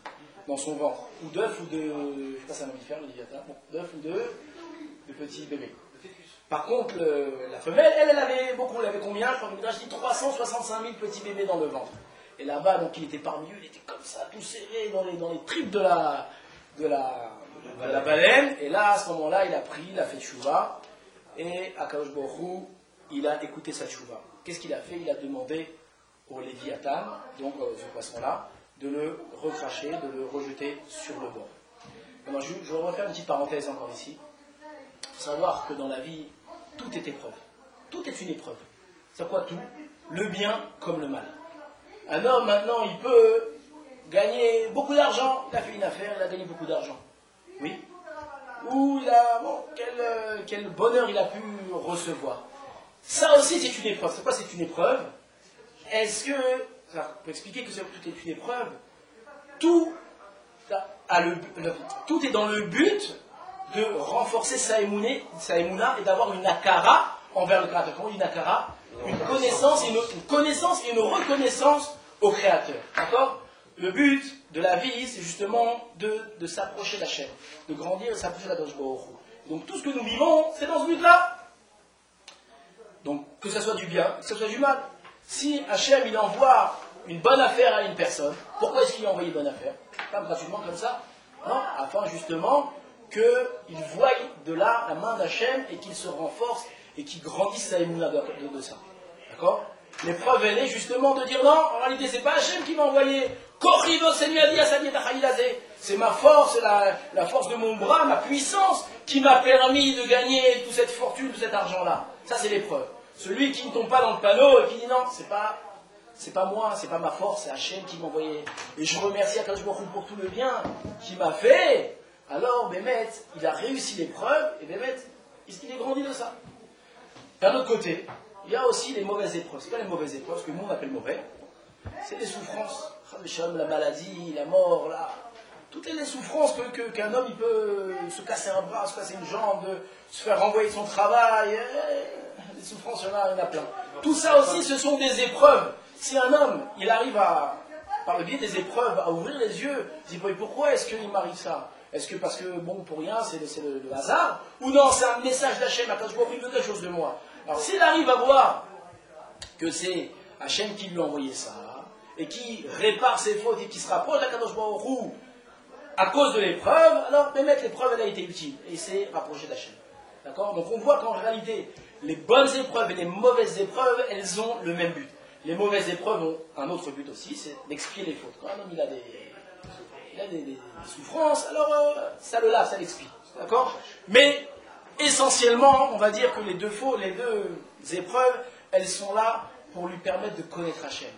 dans son ventre, ou d'œufs ou de, je sais pas si c'est un mammifère, le Léviathan, bon, d'œufs ou de, de petits bébés. Par contre, le, la femelle, elle, elle avait beaucoup, elle avait combien? Je crois que je dis trois cent soixante-cinq mille petits bébés dans le ventre. Et là-bas, donc il était parmi eux, il était comme ça, tout serré dans les, dans les tripes de la, de la, de la baleine. Et là, à ce moment-là, il a pris, il a fait tchouva, et Akadosh Baruch Hu, il a écouté sa tchouva. Qu'est-ce qu'il a fait? Il a demandé au Léviathan, donc euh, ce poisson-là, de le recracher, de le rejeter sur le bord. Alors, je, je vais refaire une petite parenthèse encore ici. Il faut savoir que dans la vie, tout est épreuve. Tout est une épreuve. C'est quoi tout? Le bien comme le mal. Un homme, maintenant, il peut gagner beaucoup d'argent. Il a fait une affaire, il a gagné beaucoup d'argent. Oui. Ou il a, bon, quel, euh, quel bonheur il a pu recevoir. Ça aussi, c'est une épreuve. C'est quoi, c'est une épreuve? Est-ce que, alors, pour expliquer que tout est une épreuve, tout, a le, le, tout est dans le but de renforcer sa émouna, sa émouna et d'avoir une akara envers le Créateur. Comment on dit une akara? Une connaissance, une, une connaissance et une reconnaissance au Créateur. D'accord? Le but de la vie, c'est justement de, de s'approcher d'Hachem, de grandir et de s'approcher d'Akadosh Baruch Hu. Donc tout ce que nous vivons, c'est dans ce but-là. Donc que ce soit du bien, que ce soit du mal. Si Hachem, il envoie une bonne affaire à une personne, pourquoi est-ce qu'il a envoyé une bonne affaire? Pas gratuitement comme ça. Non, afin justement qu'il voie de là la main d'Hachem et qu'il se renforce et qu'il grandisse sa émouna de, de, de ça. D'accord? L'épreuve, elle est justement de dire non, en réalité, c'est pas Hachem qui m'a envoyé. C'est ma force, la, la force de mon bras, ma puissance qui m'a permis de gagner toute cette fortune, tout cet argent-là. Ça, c'est l'épreuve. Celui qui ne tombe pas dans le panneau et qui dit non, c'est pas, c'est pas moi, c'est pas ma force, c'est Hachem qui m'a envoyé. Et je remercie Akadosh Baruch Hu pour tout le bien qu'il m'a fait. Alors, Bémet, il a réussi l'épreuve, et Bémet, il est grandi de ça. D'un autre côté, il y a aussi les mauvaises épreuves. C'est pas les mauvaises épreuves, ce que nous on appelle mauvais. C'est les souffrances. La maladie, la mort, là. Toutes les souffrances que, que, qu'un homme il peut se casser un bras, se casser une jambe, se faire renvoyer de son travail. Les souffrances, il y en a, il y en a plein. Tout ça aussi, ce sont des épreuves. Si un homme, il arrive à, par le biais des épreuves, à ouvrir les yeux, il dit, pourquoi est-ce qu'il m'arrive ça? Est-ce que parce que, bon, pour rien, c'est, c'est le, le hasard? Ou non, c'est un message d'Hachem, Akadosh Baruch Hu, il veut quelque chose de moi. Alors, s'il arrive à voir que c'est Hachem qui lui a envoyé ça, et qui répare ses fautes, et qui se rapproche d'Akadosh Baruch Hu à cause de l'épreuve, alors, mais mettre l'épreuve, elle a été utile, et c'est rapproché d'Hachem. D'accord? Donc, on voit qu'en réalité, les bonnes épreuves et les mauvaises épreuves, elles ont le même but. Les mauvaises épreuves ont un autre but aussi, c'est d'expier les fautes. Quand un homme, il a des... il a des, des, des souffrances, alors euh, ça le lave, ça l'expie. D'accord? Mais essentiellement, on va dire que les deux faux, les deux épreuves, elles sont là pour lui permettre de connaître Hachem.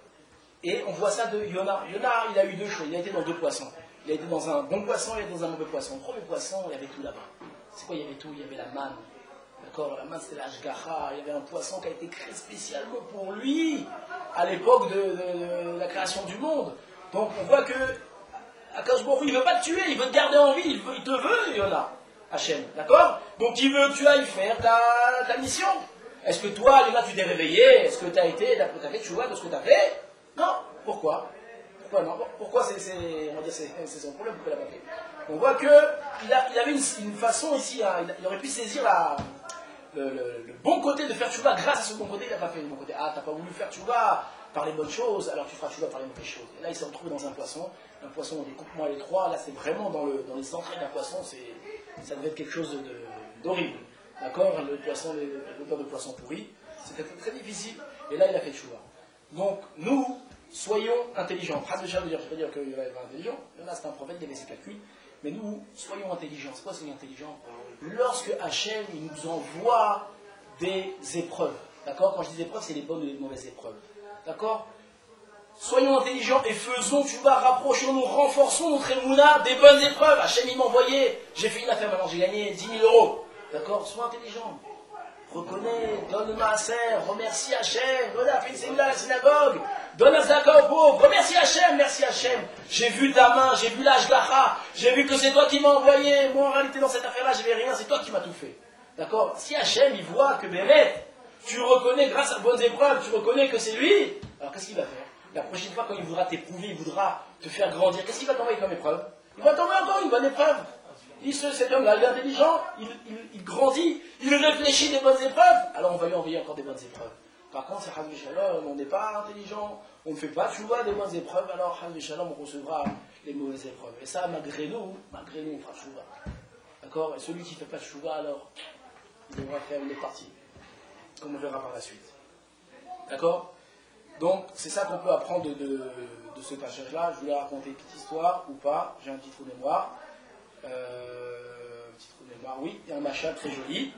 Et on voit ça de Yona. Yona, il a eu deux choses, il a été dans deux poissons. Il a été dans un bon poisson, il a été dans un mauvais poisson. Le premier poisson, il y avait tout là-bas. C'est quoi, il y avait tout? Il y avait la manne. D'accord? La manne, c'était la Ashgacha. Il y avait un poisson qui a été créé spécialement pour lui, à l'époque de, de, de la création du monde. Donc on voit que Akadosh Baruch Hu, il ne veut pas te tuer, il veut te garder en vie, il, veut, il te veut, Yona, Hachem, d'accord? Donc il veut que tu ailles faire ta, ta mission. Est-ce que toi, Yona, tu t'es réveillé? Est-ce que tu as été, tu as fait tchouva de ce que tu as fait? Non. Pourquoi? Pourquoi non? Pourquoi c'est, c'est, on va dire, c'est, c'est son problème, pourquoi il n'a pas fait? On voit qu'il il avait une, une façon ici, hein, il, il aurait pu saisir la, le, le, le bon côté de faire tchouva. Grâce à ce bon côté, il n'a pas fait le bon côté. Ah, tu n'as pas voulu faire tchouva par les bonnes choses, alors tu feras tchouva par les mauvaises choses. Et là, il s'est retrouvé dans un poisson. Un poisson, on découpe moi les trois, là c'est vraiment dans, le, dans les entrailles d'un poisson, c'est, ça devait être quelque chose de, de, d'horrible. D'accord? Le poisson, l'odeur de poisson pourri, c'était très, très difficile. Et là, il a fait tchouva. Donc, nous, soyons intelligents. Je ne veux pas dire qu'il y avait intelligent. Là, c'est un prophète qui avait ses calculs. Mais nous, soyons intelligents. C'est quoi soyons intelligents? Lorsque Hachem il nous envoie des épreuves. D'accord? Quand je dis épreuves, c'est les bonnes ou les mauvaises épreuves. D'accord? Soyons intelligents et faisons, tu vas, rapprochons-nous, renforçons notre émouna des bonnes épreuves. Hachem, il m'a envoyé, j'ai fait une affaire, maintenant j'ai gagné dix mille euros. D'accord? Sois intelligent. Reconnais, donne le maaser, remercie Hachem, donne la fille à la synagogue, donne un zakat au pauvre, remercie Hachem, merci Hachem. J'ai vu ta main, j'ai vu l'ashgacha, j'ai vu que c'est toi qui m'as envoyé. Moi, en réalité, dans cette affaire-là, je n'avais rien, c'est toi qui m'as tout fait. D'accord? Si Hachem, il voit que Bémet, tu reconnais, grâce à bonnes épreuves, tu reconnais que c'est lui, alors qu'est-ce qu'il va faire? La prochaine fois, quand il voudra t'éprouver, il voudra te faire grandir, qu'est-ce qu'il va t'envoyer comme épreuve? Il va t'envoyer encore une bonne épreuve. Il se, cet homme-là, il est intelligent, il, il, il grandit, il réfléchit des bonnes épreuves, alors on va lui envoyer encore des bonnes épreuves. Par contre, c'est Hazvi Shalom, on n'est pas intelligent, on ne fait pas chouva des bonnes épreuves, alors Hazvi Shalom, on recevra les mauvaises épreuves. Et ça, malgré nous, malgré nous, on fera chouva. D'accord? Et celui qui ne fait pas de chouva, alors, il devra faire une partie, comme on verra par la suite. D'accord? Donc, c'est ça qu'on peut apprendre de, de, de ce passage-là. Je voulais raconter une petite histoire, ou pas, j'ai un petit trou de mémoire. Euh, petit trou de mémoire, oui, il y a un machin très joli.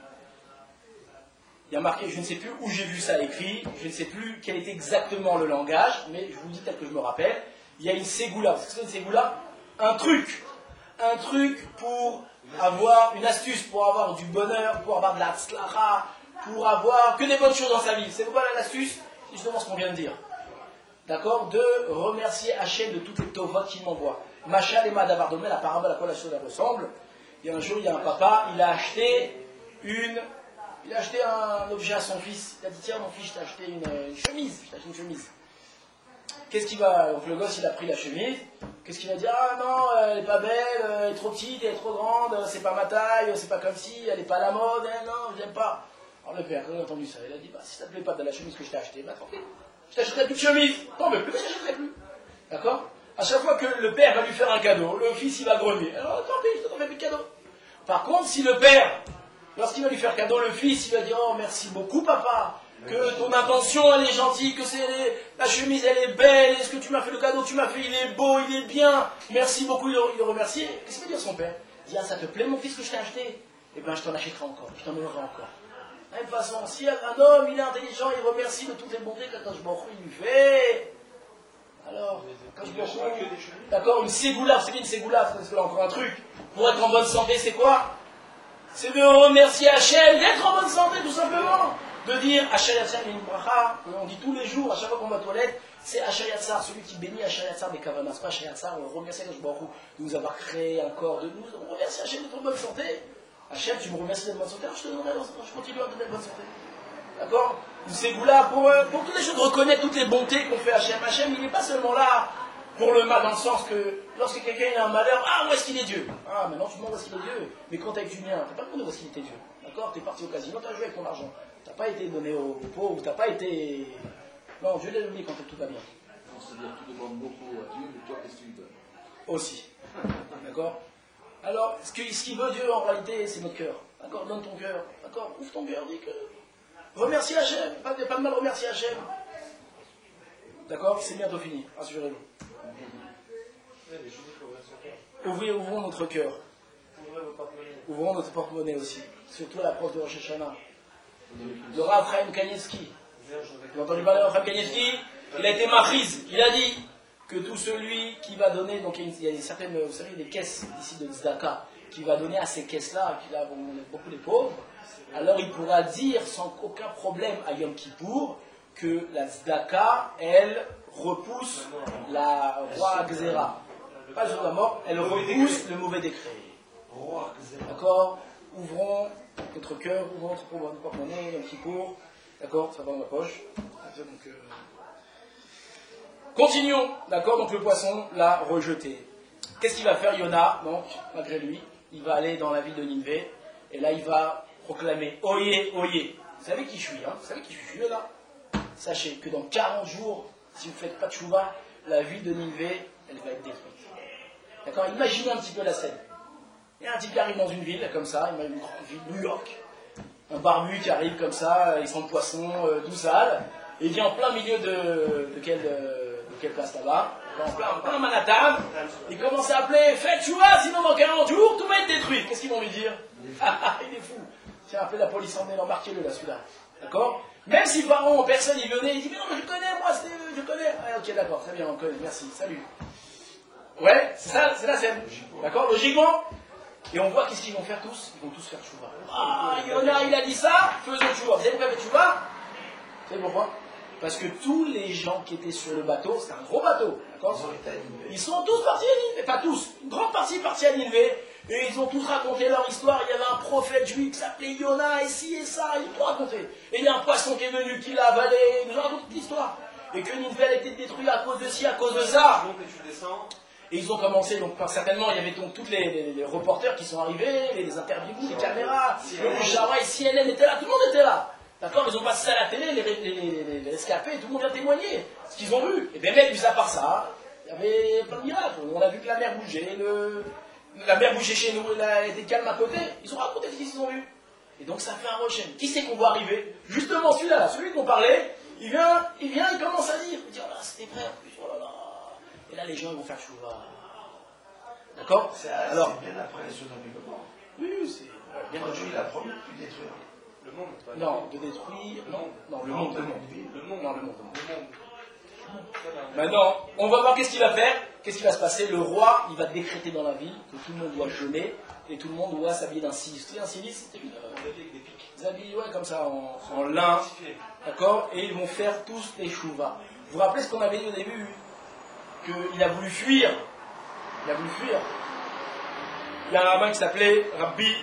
Il y a marqué, je ne sais plus où j'ai vu ça écrit, je ne sais plus quel était exactement le langage, mais je vous le dis tel que je me rappelle. Il y a une ségoula. Vous savez ce que c'est une ségoula? Un truc. Un truc pour avoir une astuce, pour avoir du bonheur, pour avoir de la tzlacha, pour avoir que des bonnes choses dans sa vie. C'est quoi l'astuce? C'est justement ce qu'on vient de dire. D'accord? De remercier Hachem de toutes les tovot qu'il m'envoie. Machal et Madavardomé, la parabole à quoi la chose elle ressemble. Il y a un jour, il y a un papa, il a acheté une. Il a acheté un objet à son fils. Il a dit, tiens mon fils, je t'ai acheté une, une chemise. Je t'ai acheté une chemise. Qu'est-ce qu'il va... Donc le gosse, il a pris la chemise. Qu'est-ce qu'il va dire? Ah non, elle n'est pas belle, elle est trop petite, elle est trop grande, c'est pas ma taille, c'est pas comme si, elle n'est pas à la mode, hein, non, je l'aime pas. Alors le père, quand il a entendu ça, il a dit, bah si ça te plaît pas de la chemise que je t'ai achetée, bah tranquille, je t'achèterai plus de chemise. Non, mais plus, je t'achèterai plus. D'accord? À chaque fois que le père va lui faire un cadeau, le fils, il va grogner. Alors tant pis, je te fais plus de cadeau. Par contre, si le père... Lorsqu'il va lui faire cadeau, le fils, il va dire, oh merci beaucoup papa, que ton intention elle est gentille, que c'est la chemise elle est belle, et ce que tu m'as fait, le cadeau que tu m'as fait, il est beau, il est bien, merci beaucoup, il le, il le remercie. Qu'est-ce qu'il va dire son père? Il dit, ah ça te plaît mon fils que je t'ai acheté? Eh bien je t'en achèterai encore, je t'en donnerai encore. De la même façon, si un homme il est intelligent, il remercie de toutes les bontés qu'Akadosh Baruch Hu il lui fait. Alors, d'accord, une ségoula, vous savez une ségoula, c'est encore un truc, pour être en bonne santé, c'est quoi? C'est de remercier Hachem, d'être en bonne santé tout simplement. De dire Hachem Yatsar une bracha, on dit tous les jours, à chaque fois qu'on va aux toilettes, c'est Hachem Yatsar, celui qui bénit Hachem Yatsar des Kavanas. Pas Hachem Yatsar, on remercie Hachem de nous avoir créé un corps de nous, on remercie Hachem d'être en bonne santé. Hachem, tu me remercies d'être en bonne santé, alors je te donnerai, je continue à te donner bonne santé. D'accord? C'est vous là pour, pour toutes les choses, reconnaître toutes les bontés qu'on fait à Hachem. Hachem, il n'est pas seulement là pour le mal, dans le sens que lorsque quelqu'un a un malheur, ah, où est-ce qu'il est Dieu? Ah, maintenant tu demandes où est-ce qu'il est Dieu. Mais quand tu as avec du mien, tu n'as pas demandé où est-ce qu'il était Dieu. D'accord? Tu es parti au casino, tu as joué avec ton argent. Tu n'as pas été donné aux pauvres, tu n'as pas été. Non, Dieu l'a donné quand tout va bien. C'est-à-dire que tu demandes beaucoup à Dieu, mais toi, qu'est-ce que tu lui donnes? Aussi. D'accord? Alors, ce qu'il ce qui veut Dieu en réalité, c'est notre cœur. D'accord? Donne ton cœur. D'accord? Ouvre ton cœur, dis que. Remercie Hachem. Pas, pas de mal remercier Hachem. D'accord? C'est bientôt fini. Rassurez-vous. Ouvrez, ouvrons notre cœur. Ouvrons notre porte-monnaie aussi. Surtout à l'approche de Rosh Hashanah. Le Rav Chaim Kanievski. Vous avez entendu parler de Rav Chaim Kanievski? Il a été machiz. Il a dit que tout celui qui va donner, donc il y a certaines, vous savez, des caisses ici de Tzedaka, qui va donner à ces caisses-là, qui là, bon, on est beaucoup les pauvres, alors il pourra dire sans aucun problème à Yom Kippour que la Tzedaka, elle repousse la roi Gzera. Pas sur la mort, elle repousse le mauvais décret. D'accord? Ouvrons notre cœur, ouvrons notre porte-monnaie, Yom Kippour. D'accord? Ça va dans ma poche. Donc, euh... continuons. D'accord? Donc le poisson l'a rejeté. Qu'est-ce qu'il va faire Yona? Donc, malgré lui, il va aller dans la ville de Ninive. Et là, il va proclamer Oyez, oyez. Vous savez qui je suis, hein? Vous savez qui je suis, Yona? Sachez que dans quarante jours, si vous ne faites pas de chouva, la ville de Ninive, elle va être détruite. D'accord? Imaginez un petit peu la scène. Il y a un type qui arrive dans une ville, comme ça, une grande ville, New York. Un barbu qui arrive comme ça, il sent le poisson, euh, tout sale. Et il vient en plein milieu de, de, quelle, de quelle place là-bas? En plein, en plein Manhattan. Il commence à appeler Faites chouva, sinon dans quarante jours, tout va être détruit. Qu'est-ce qu'ils vont lui dire? Ah, il est fou. Tiens, appelez la police en mêlant, marquez-le là, celui-là. D'accord? Même si par an, personne il venait, il dit Mais non, mais je connais, moi, je connais. Ah, ok, d'accord, très bien, on connaît, merci, salut. Ouais, c'est ça, c'est la scène. D'accord? Logiquement. Et on voit qu'est-ce qu'ils vont faire tous? Ils vont tous faire chouva. Ah, Yona, il a dit ça, faisons chouva. Vous savez pourquoi il fait chouva? Vous savez pourquoi? Parce que tous les gens qui étaient sur le bateau, c'était un gros bateau, d'accord? Ils sont tous partis à Ninive, pas tous, une grande partie partie à Ninive, et ils ont tous raconté leur histoire. Il y avait un prophète juif qui s'appelait Yona, et ci et ça, ils ont tout raconté. Et il y a un poisson qui est venu, qui l'a avalé, ils nous ont raconté toute l'histoire. et que Nineveh a été détruit à cause de ci, à cause de ça. Tu montes et tu descends. Et ils ont commencé, donc certainement, il y avait donc tous les, les, les reporters qui sont arrivés, les, les interviews, les caméras, le Shawai, C N N était là, tout le monde était là. D'accord? Ils ont passé ça à la télé, les, les, les, les, les rescapés, tout le monde vient témoigner ce qu'ils ont vu. Et bien, même, mis à part ça, il y avait plein de miracles. On a vu que la mer bougeait, le, la mer bougeait chez nous, elle était calme à côté. Ils ont raconté ce qu'ils ont vu. Et donc, ça fait un rochen. Qui c'est qu'on voit arriver? Justement, celui-là, là, celui qu'on parlait, il vient, il vient, il commence à dire, il dit, oh là, c'était vrai en plus, oh là là. Et là, les gens ils vont faire chouva. D'accord? C'est Alors, bien après ce domingo. oui, c'est bien. Quand Dieu il a promis de plus détruire. Le monde. Pas Non, de détruire. Non, non, le monde, le monde. Le monde. Non, le monde. Le monde. Maintenant, on va voir qu'est-ce qu'il va faire. Qu'est-ce qui va se passer? Le roi, il va décréter dans la ville que tout le monde doit jeûner et tout le monde doit s'habiller d'un cilice. Tu sais, un cilice, c'était une. Des habits, ouais, comme ça, en, en lin. D'accord? Et ils vont faire tous les chouvas. Vous vous rappelez ce qu'on avait dit au début? Qu'il a voulu fuir. Il a voulu fuir. Il y a un rabbin qui s'appelait Rabbi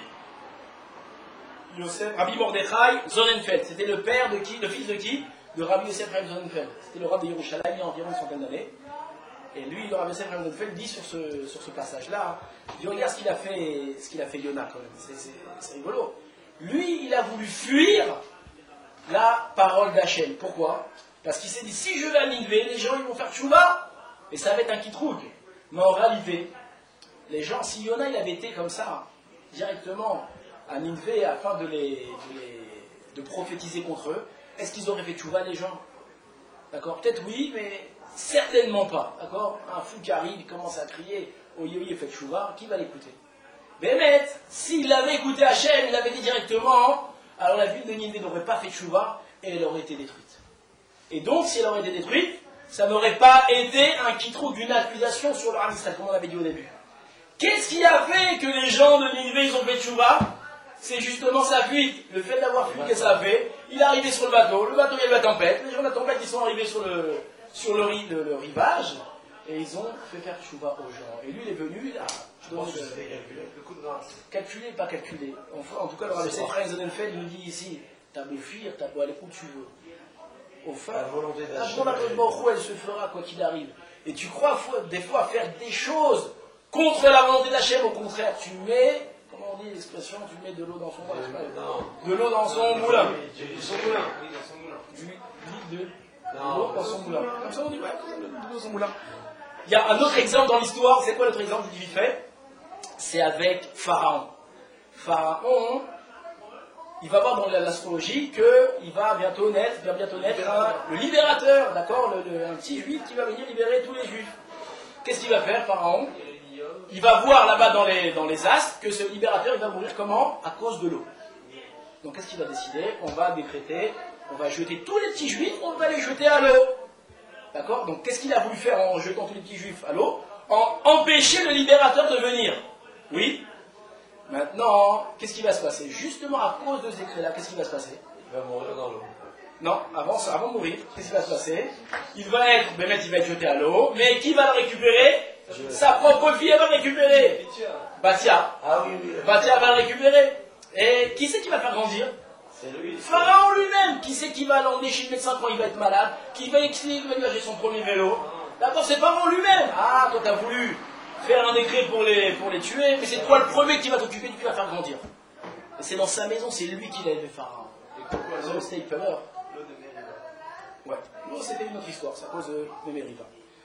Yosef, Rabbi Mordechai Sonnenfeld. C'était le père de qui? Le fils de qui? De Rabbi Yosef Chaim Sonnenfeld. C'était le roi de Yerushalayim il y a environ une centaine d'années. Et lui, le Rabbi Yosef Chaim Sonnenfeld dit sur ce, sur ce passage-là, il dit, regarde ce qu'il a fait, ce qu'il a fait Yona quand même. C'est rigolo. Lui, il a voulu fuir la parole d'Hachem. Pourquoi? Parce qu'il s'est dit, si je vais à Nineveh, les gens ils vont faire tchouva, et ça va être un kitroug. Mais en réalité, les gens, si Yona il avait été comme ça, directement à Nineveh, afin de les, de, les, de prophétiser contre eux, est-ce qu'ils auraient fait tchouva les gens? D'accord? Peut-être oui, mais certainement pas. D'accord? Un fou qui arrive, il commence à crier, oh yo yo, fait tchouva, qui va l'écouter? Mais mais, s'il avait écouté Hachem, il avait dit directement, alors la ville de Nineveh n'aurait pas fait tchouva et elle aurait été détruite. Et donc, si elle aurait été détruite, ça n'aurait pas été un kitrou d'une accusation sur le Ham Israël, comme on avait dit au début. Qu'est-ce qui a fait que les gens de Nineveh ils ont fait tchouva? C'est justement sa fuite. Le fait d'avoir fui, qu'est-ce que ça a fait? Il est arrivé sur le bateau, le bateau il y a eu la tempête, les gens de la tempête ils sont arrivés sur le, sur le, le, le rivage, et ils ont fait faire tchouva aux gens. Et lui il est venu, là, je pense que c'était calculé. Le coup de grâce. Calculé, pas calculé. En, en tout cas, le Rabbi Ephraim Sonnenfeld nous dit ici, t'as beau fuir, t'as beau aller où tu veux. Au fin, la volonté d'Hachem, elle se fera quoi qu'il arrive. Et tu crois des fois faire des choses contre la volonté d'Hachem, au contraire, tu mets, comment on dit l'expression, tu mets de l'eau dans son moulin. De l'eau dans son moulin. De son moulin, oui, dans son moulin. Du, de, de l'eau dans son moulin. Comme ça on dit, ouais, de l'eau dans son moulin. Il y a un autre exemple dans l'histoire, c'est quoi l'autre exemple, je dis vite fait? C'est avec Pharaon. Pharaon, il va voir dans l'astrologie qu'il va bientôt naître, bien bientôt naître un, le libérateur, d'accord, le, le, un petit juif qui va venir libérer tous les juifs. Qu'est-ce qu'il va faire, Pharaon? Il va voir là-bas dans les, dans les astres que ce libérateur, il va mourir comment? À cause de l'eau. Donc qu'est-ce qu'il va décider? On va décréter, on va jeter tous les petits juifs, on va les jeter à l'eau. D'accord? Donc qu'est-ce qu'il a voulu faire en jetant tous les petits juifs à l'eau? En empêcher le libérateur de venir. Oui? Maintenant, qu'est-ce qui va se passer? Justement à cause de ces décrets-là, qu'est-ce qui va se passer? Il va mourir dans l'eau. Non, avant, avant de mourir, qu'est-ce qui va se passer? Il va être, Bémet, il va être jeté à l'eau, mais qui va le récupérer? Je... Sa propre fille, elle va le récupérer. Batia. Ah oui, oui. Batia va le récupérer. Et qui c'est qui va le faire grandir? C'est lui. Pharaon lui-même. Qui c'est qui va l'emmener chez le médecin quand il va être malade? Qui va expliquer, va lui acheter son premier vélo? D'abord, c'est Pharaon lui-même. Ah, toi, t'as voulu faire un décret pour les, pour les tuer, mais c'est toi le premier qui va t'occuper du qui va faire grandir. Et c'est dans sa maison, c'est lui qui l'a élevé Pharaon. Et pourquoi l'eau, c'était il l'eau de Mériva. Ouais, l'eau c'était une autre histoire, c'est à cause de, de Mériva.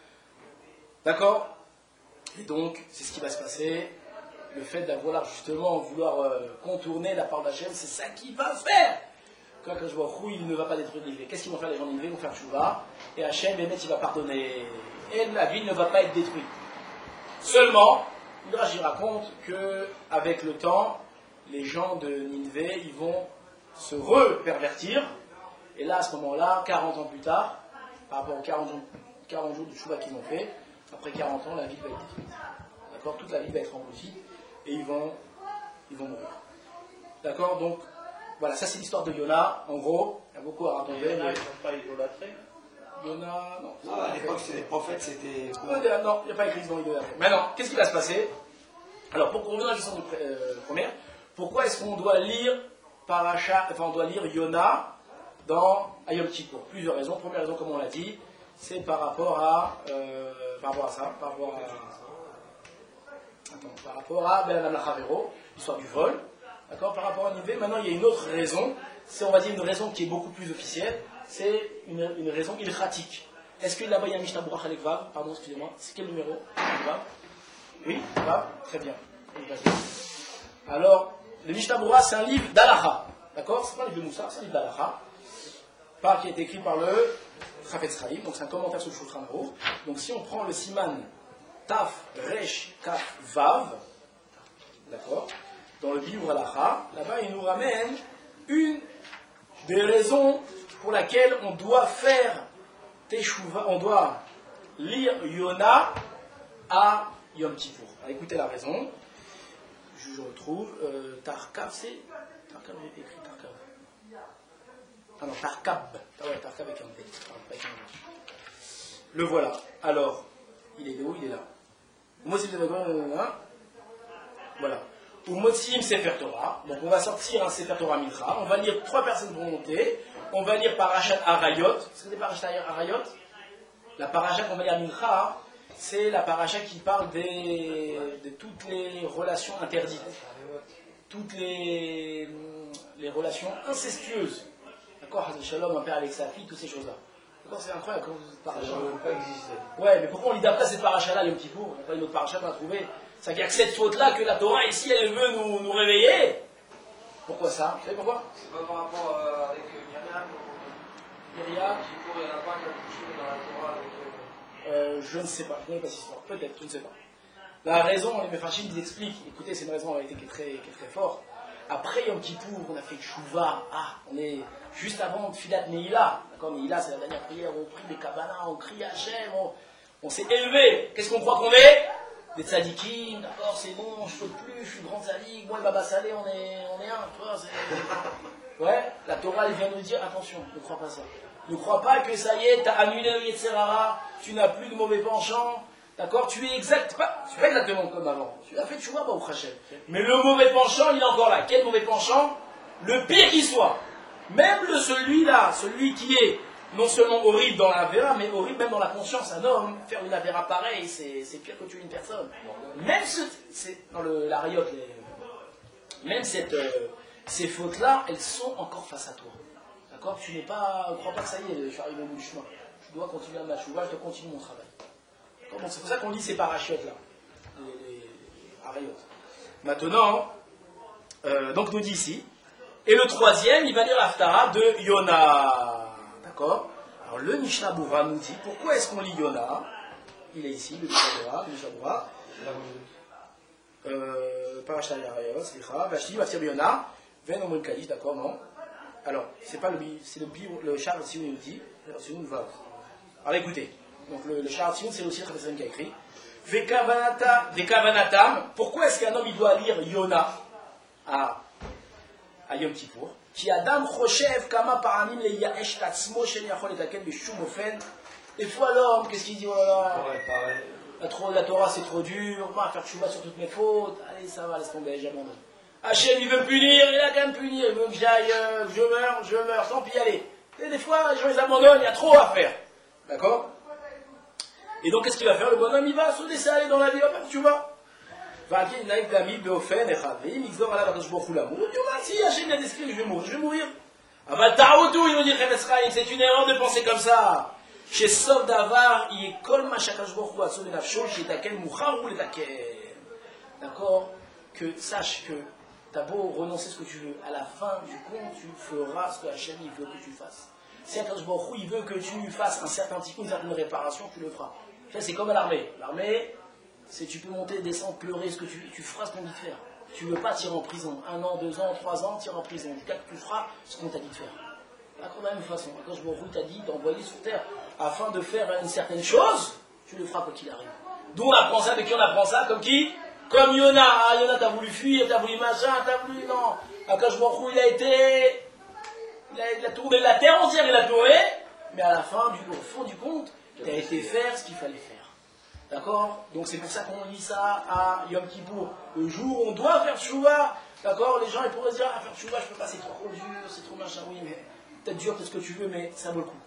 D'accord? Et donc, c'est ce qui va se passer. Le fait d'avoir justement vouloir euh, contourner la part d'Hachem, c'est ça qu'il va faire. Quand je vois Rou, il ne va pas détruire Nineveh. Qu'est-ce qu'ils vont faire les gens de Nineveh? Ils vont faire Tchouva. Et Hachem, Bémet, il va pardonner. Et la ville ne va pas être détruite. Seulement, Midrash raconte qu'avec le temps, les gens de Nineveh, ils vont se re-pervertir. Et là, à ce moment-là, quarante ans plus tard, par rapport aux quarante jours, quarante jours du Chouva qu'ils ont fait, après quarante ans, la ville va être détruite. D'accord? Toute la ville va être engloutie. Et ils vont, ils vont mourir. D'accord? Donc, voilà, ça c'est l'histoire de Yona. En gros, il y a beaucoup à raconter. Yona, ils ne sont pas idolâtrés. Yona, non. Ah, à l'époque, les prophètes, c'était. Non, il n'y a pas écrit dans l'idolâtrie. Maintenant, qu'est-ce qui va se passer? Alors, pour revenir à la question euh, première, pourquoi est-ce qu'on doit lire Paracha, enfin, on doit lire Yona dans Ayom Kippour? Plusieurs raisons. Première raison, comme on l'a dit, c'est par rapport à, euh, par rapport à ça, par rapport à, attends, par rapport à Ben Amlachavero, l'histoire du vol, d'accord, par rapport à Nivé. Maintenant, il y a une autre raison, c'est, on va dire, une raison qui est beaucoup plus officielle, c'est une, une raison ilchatique. Est-ce que là-bas il y a un Mishnah Berurah avec Vav? Pardon, excusez-moi, c'est quel numéro? Vav? Oui, Vav, très bien. Alors, le Mishnah Berurah, c'est un livre d'Alacha, d'accord? C'est pas un livre de Moussa, c'est un livre d'Alacha, par, qui a été écrit par le Chafetz Chaim, donc c'est un commentaire sur le Shulchan Aruch. Donc si on prend le siman Taf, Resh, Kaf, Vav, d'accord, dans le livre Alacha, là-bas il nous ramène une des raisons pour laquelle on doit faire Teshuva, on doit lire Yona à Yom Kippour. Alors, écoutez la raison, je, je retrouve, euh, Tarkav, c'est, Tarkav, j'ai écrit Tarkav. Ah non, Tarkab. Ah ouais, Tarkab avec un B. Avec un B. Le voilà. Alors, il est où? Il est là. Mosim Voilà. Ou Mosim Sefer Torah. Donc on va sortir un Sefer Torah Mincha. On va lire trois personnes vont monter. On va lire Parashat Arayot. C'est des Parashat Arayot. La Parashat qu'on va lire Mincha, c'est la Parashat qui parle des, de toutes les relations interdites. Toutes les, les relations incestueuses. D'accord, Shalom, un père avec sa fille, toutes ces choses-là. D'accord, c'est incroyable comment vous parachat. Ça ne peut pas exister. Ouais, mais pourquoi on lit d'après cette paracha-là, le petit cours? On n'a pas une autre paracha qu'on a trouvé. C'est qu'il n'y a que cette faute-là que la Torah, ici, elle veut nous, nous réveiller. Pourquoi ça? Vous savez pourquoi? C'est pas par rapport euh, avec Myriam ou Myriam qui court, il n'y en a pas qui a touché dans la Torah avec. Euh, je ne sais pas, je ne sais pas si c'est fort. Peut-être, je ne sais pas. La raison, les Mefarshim, ils expliquent. Écoutez, c'est une raison en réalité qui est très, qui est très forte. Après Yom Kippour, on a fait Tchouva. Ah, on est juste avant Tfilat Neila. D'accord, Neila, c'est la dernière prière. On prie des Kabbalah, on crie Hachem, on, on s'est élevé. Qu'est-ce qu'on croit qu'on est? Des tzadikim, d'accord, c'est bon, je ne peux plus, je suis grand tzadik. Moi, le Baba Salé, on est, on est un. Tu vois, c'est... Ouais, la Torah, elle vient nous dire attention, ne crois pas ça. Ne crois pas que ça y est, tu as annulé le Yetzerara, tu n'as plus de mauvais penchants. D'accord, tu es exact, pas, tu es pas exactement comme avant. Tu as fait Tchouva, bah, au Hachem. Mais le mauvais penchant, il est encore là. Quel mauvais penchant? Le pire qu'il soit. Même le celui-là, celui qui est non seulement horrible dans la véra, mais horrible même dans la conscience. Un homme, faire une avéra pareille, c'est, c'est pire que tuer une personne. Même ce, c'est, dans le, la riotte, les, même cette, euh, ces fautes-là, elles sont encore face à toi. D'accord? Tu n'es pas, ne crois pas que ça y est, je suis arrivé au bout du chemin. Je dois continuer à ma chouva, je dois continuer mon travail. Donc c'est pour ça qu'on lit ces parachutes là, les, les arayot. Maintenant, euh, donc nous dit ici, et le troisième, il va lire l'Haftara de Yona. D'accord? Alors le Mishnah Berurah nous dit, pourquoi est-ce qu'on lit Yona? Il est ici, le Mishnah Berurah, le Mishnah Berurah. Euh, Parashat Arayot, Slicha, Vashti, Vaftir Yona, Ven Omrim Kadish, d'accord, non? Alors, c'est pas le c'est le bi, le Charles si nous dit, si nous va. Alors écoutez. Donc le, le Sha'ar Tziyun, c'est aussi le Chafetz Chaim qui a écrit. Vekavanatam, pourquoi est-ce qu'un homme il doit lire Yona à, à Yom Kippour? Ki Adam Choshev Kama Paramim Le Yaesh Tatzmo Shen Yachol Etaken Bishum Ofen. Des fois l'homme, qu'est-ce qu'il dit? Oh là là, la, trop, la Torah c'est trop dur, on va faire tchouva sur toutes mes fautes. Allez, ça va, laisse tomber, j'abandonne. Hachem il veut punir, il a qu'à me punir, il veut que j'aille, euh, je meurs, je meurs, tant pis, allez. Et des fois, les gens ils abandonnent, il y a trop à faire. D'accord? Et donc, qu'est-ce qu'il va faire? Le bonhomme, il va se laisser aller dans la vie, tu vois. Si Hachem a décrit que je vais mourir, je vais mourir. Il nous dit, c'est une erreur de penser comme ça. Chez Sof Davar, il est kol machakash borou à sauver nafsho, chez takel moucharou le takel. D'accord? Que sache que t'as beau renoncer ce que tu veux, à la fin du compte, tu feras ce que Hachem il veut que tu fasses. Si Akash Baruch Hu, il veut que tu fasses un certain tikkun, une certaine réparation, tu le feras. Ça, c'est comme à l'armée. L'armée, c'est tu peux monter, descendre, pleurer, ce que tu, tu feras ce qu'on dit de faire. Tu ne veux pas tirer en prison. Un an, deux ans, trois ans, tire en prison. Du cas que tu feras ce qu'on t'a dit de faire. De la même façon, Akash Baruch Hu t'a dit d'envoyer sur terre afin de faire une certaine chose, tu le feras quoi qu'il arrive. D'où on apprend ça, de qui on apprend ça? Comme qui? Comme Yona. Ah, Yona, t'as voulu fuir, t'as voulu machin, t'as voulu. Non. Akash Baruch Hu, il a été. Il a, il a tourné la terre entière, il a tourné, mais à la fin, du, au fond du compte, tu as été faire ce qu'il fallait faire. D'accord? Donc c'est pour ça qu'on lit ça à Yom Kippour. Le jour où on doit faire tchouva, d'accord? Les gens ils pourraient se dire, ah, faire tchouva, je peux pas, c'est trop dur, c'est trop machin, oui, mais peut-être dur, peut-être ce que tu veux, mais ça vaut le coup.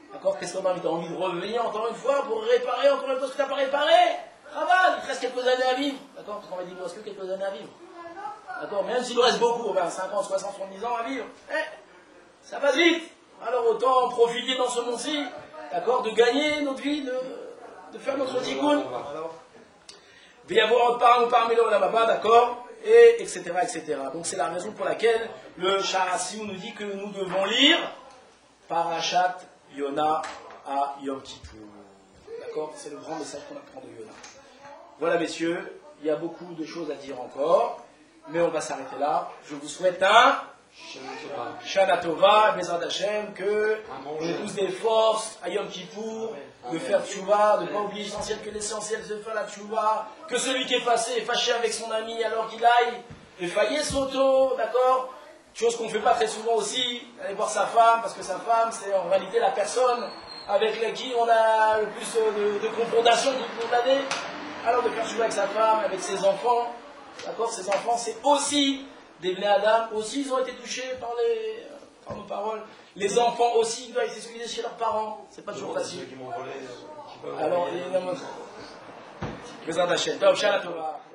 D'accord? Qu'est-ce qu'on a envie? T'as envie de revenir encore une fois pour réparer encore une fois ce que tu n'as pas réparé? Raval, il te reste quelques années à vivre. D'accord? Parce qu'on va dire, il ne reste que quelques années à vivre. D'accord? Même s'il nous reste beaucoup, enfin cinquante, soixante, soixante-dix ans à vivre, eh, ça passe vite. Alors autant en profiter dans ce monde-ci, d'accord? De gagner notre vie, de, de faire notre tikkun. Il va y avoir parmi ou parmi là bas, d'accord? Et etc. etc. Donc c'est la raison pour laquelle le Sharassiou nous dit que nous devons lire Parashat Yona à Yom Kippour. D'accord? C'est le grand message qu'on apprend de Yona. Voilà messieurs, il y a beaucoup de choses à dire encore, mais on va s'arrêter là. Je vous souhaite un Shana Tova, Bezrat Hashem, que on ait tous des forces à Yom Kippour, de faire tchouva, de ne pas oublier l'essentiel, que l'essentiel c'est de faire la tchouva, que celui qui est fâché, est fâché avec son ami alors qu'il aille effailler son auto, d'accord? Chose qu'on ne fait pas très souvent aussi, aller voir sa femme, parce que sa femme c'est en réalité la personne avec laquelle on a le plus de, de confrontation toute l'année. Alors de faire tchouva avec sa femme, avec ses enfants, d'accord? Ses enfants c'est aussi des Bnei Adam, aussi ils ont été touchés par, les, par nos paroles. Les enfants aussi ils doivent être excusés chez leurs parents. C'est pas toujours facile. Alors, il y a un autre. Bezrat Hashem. Tov, Shana Tova.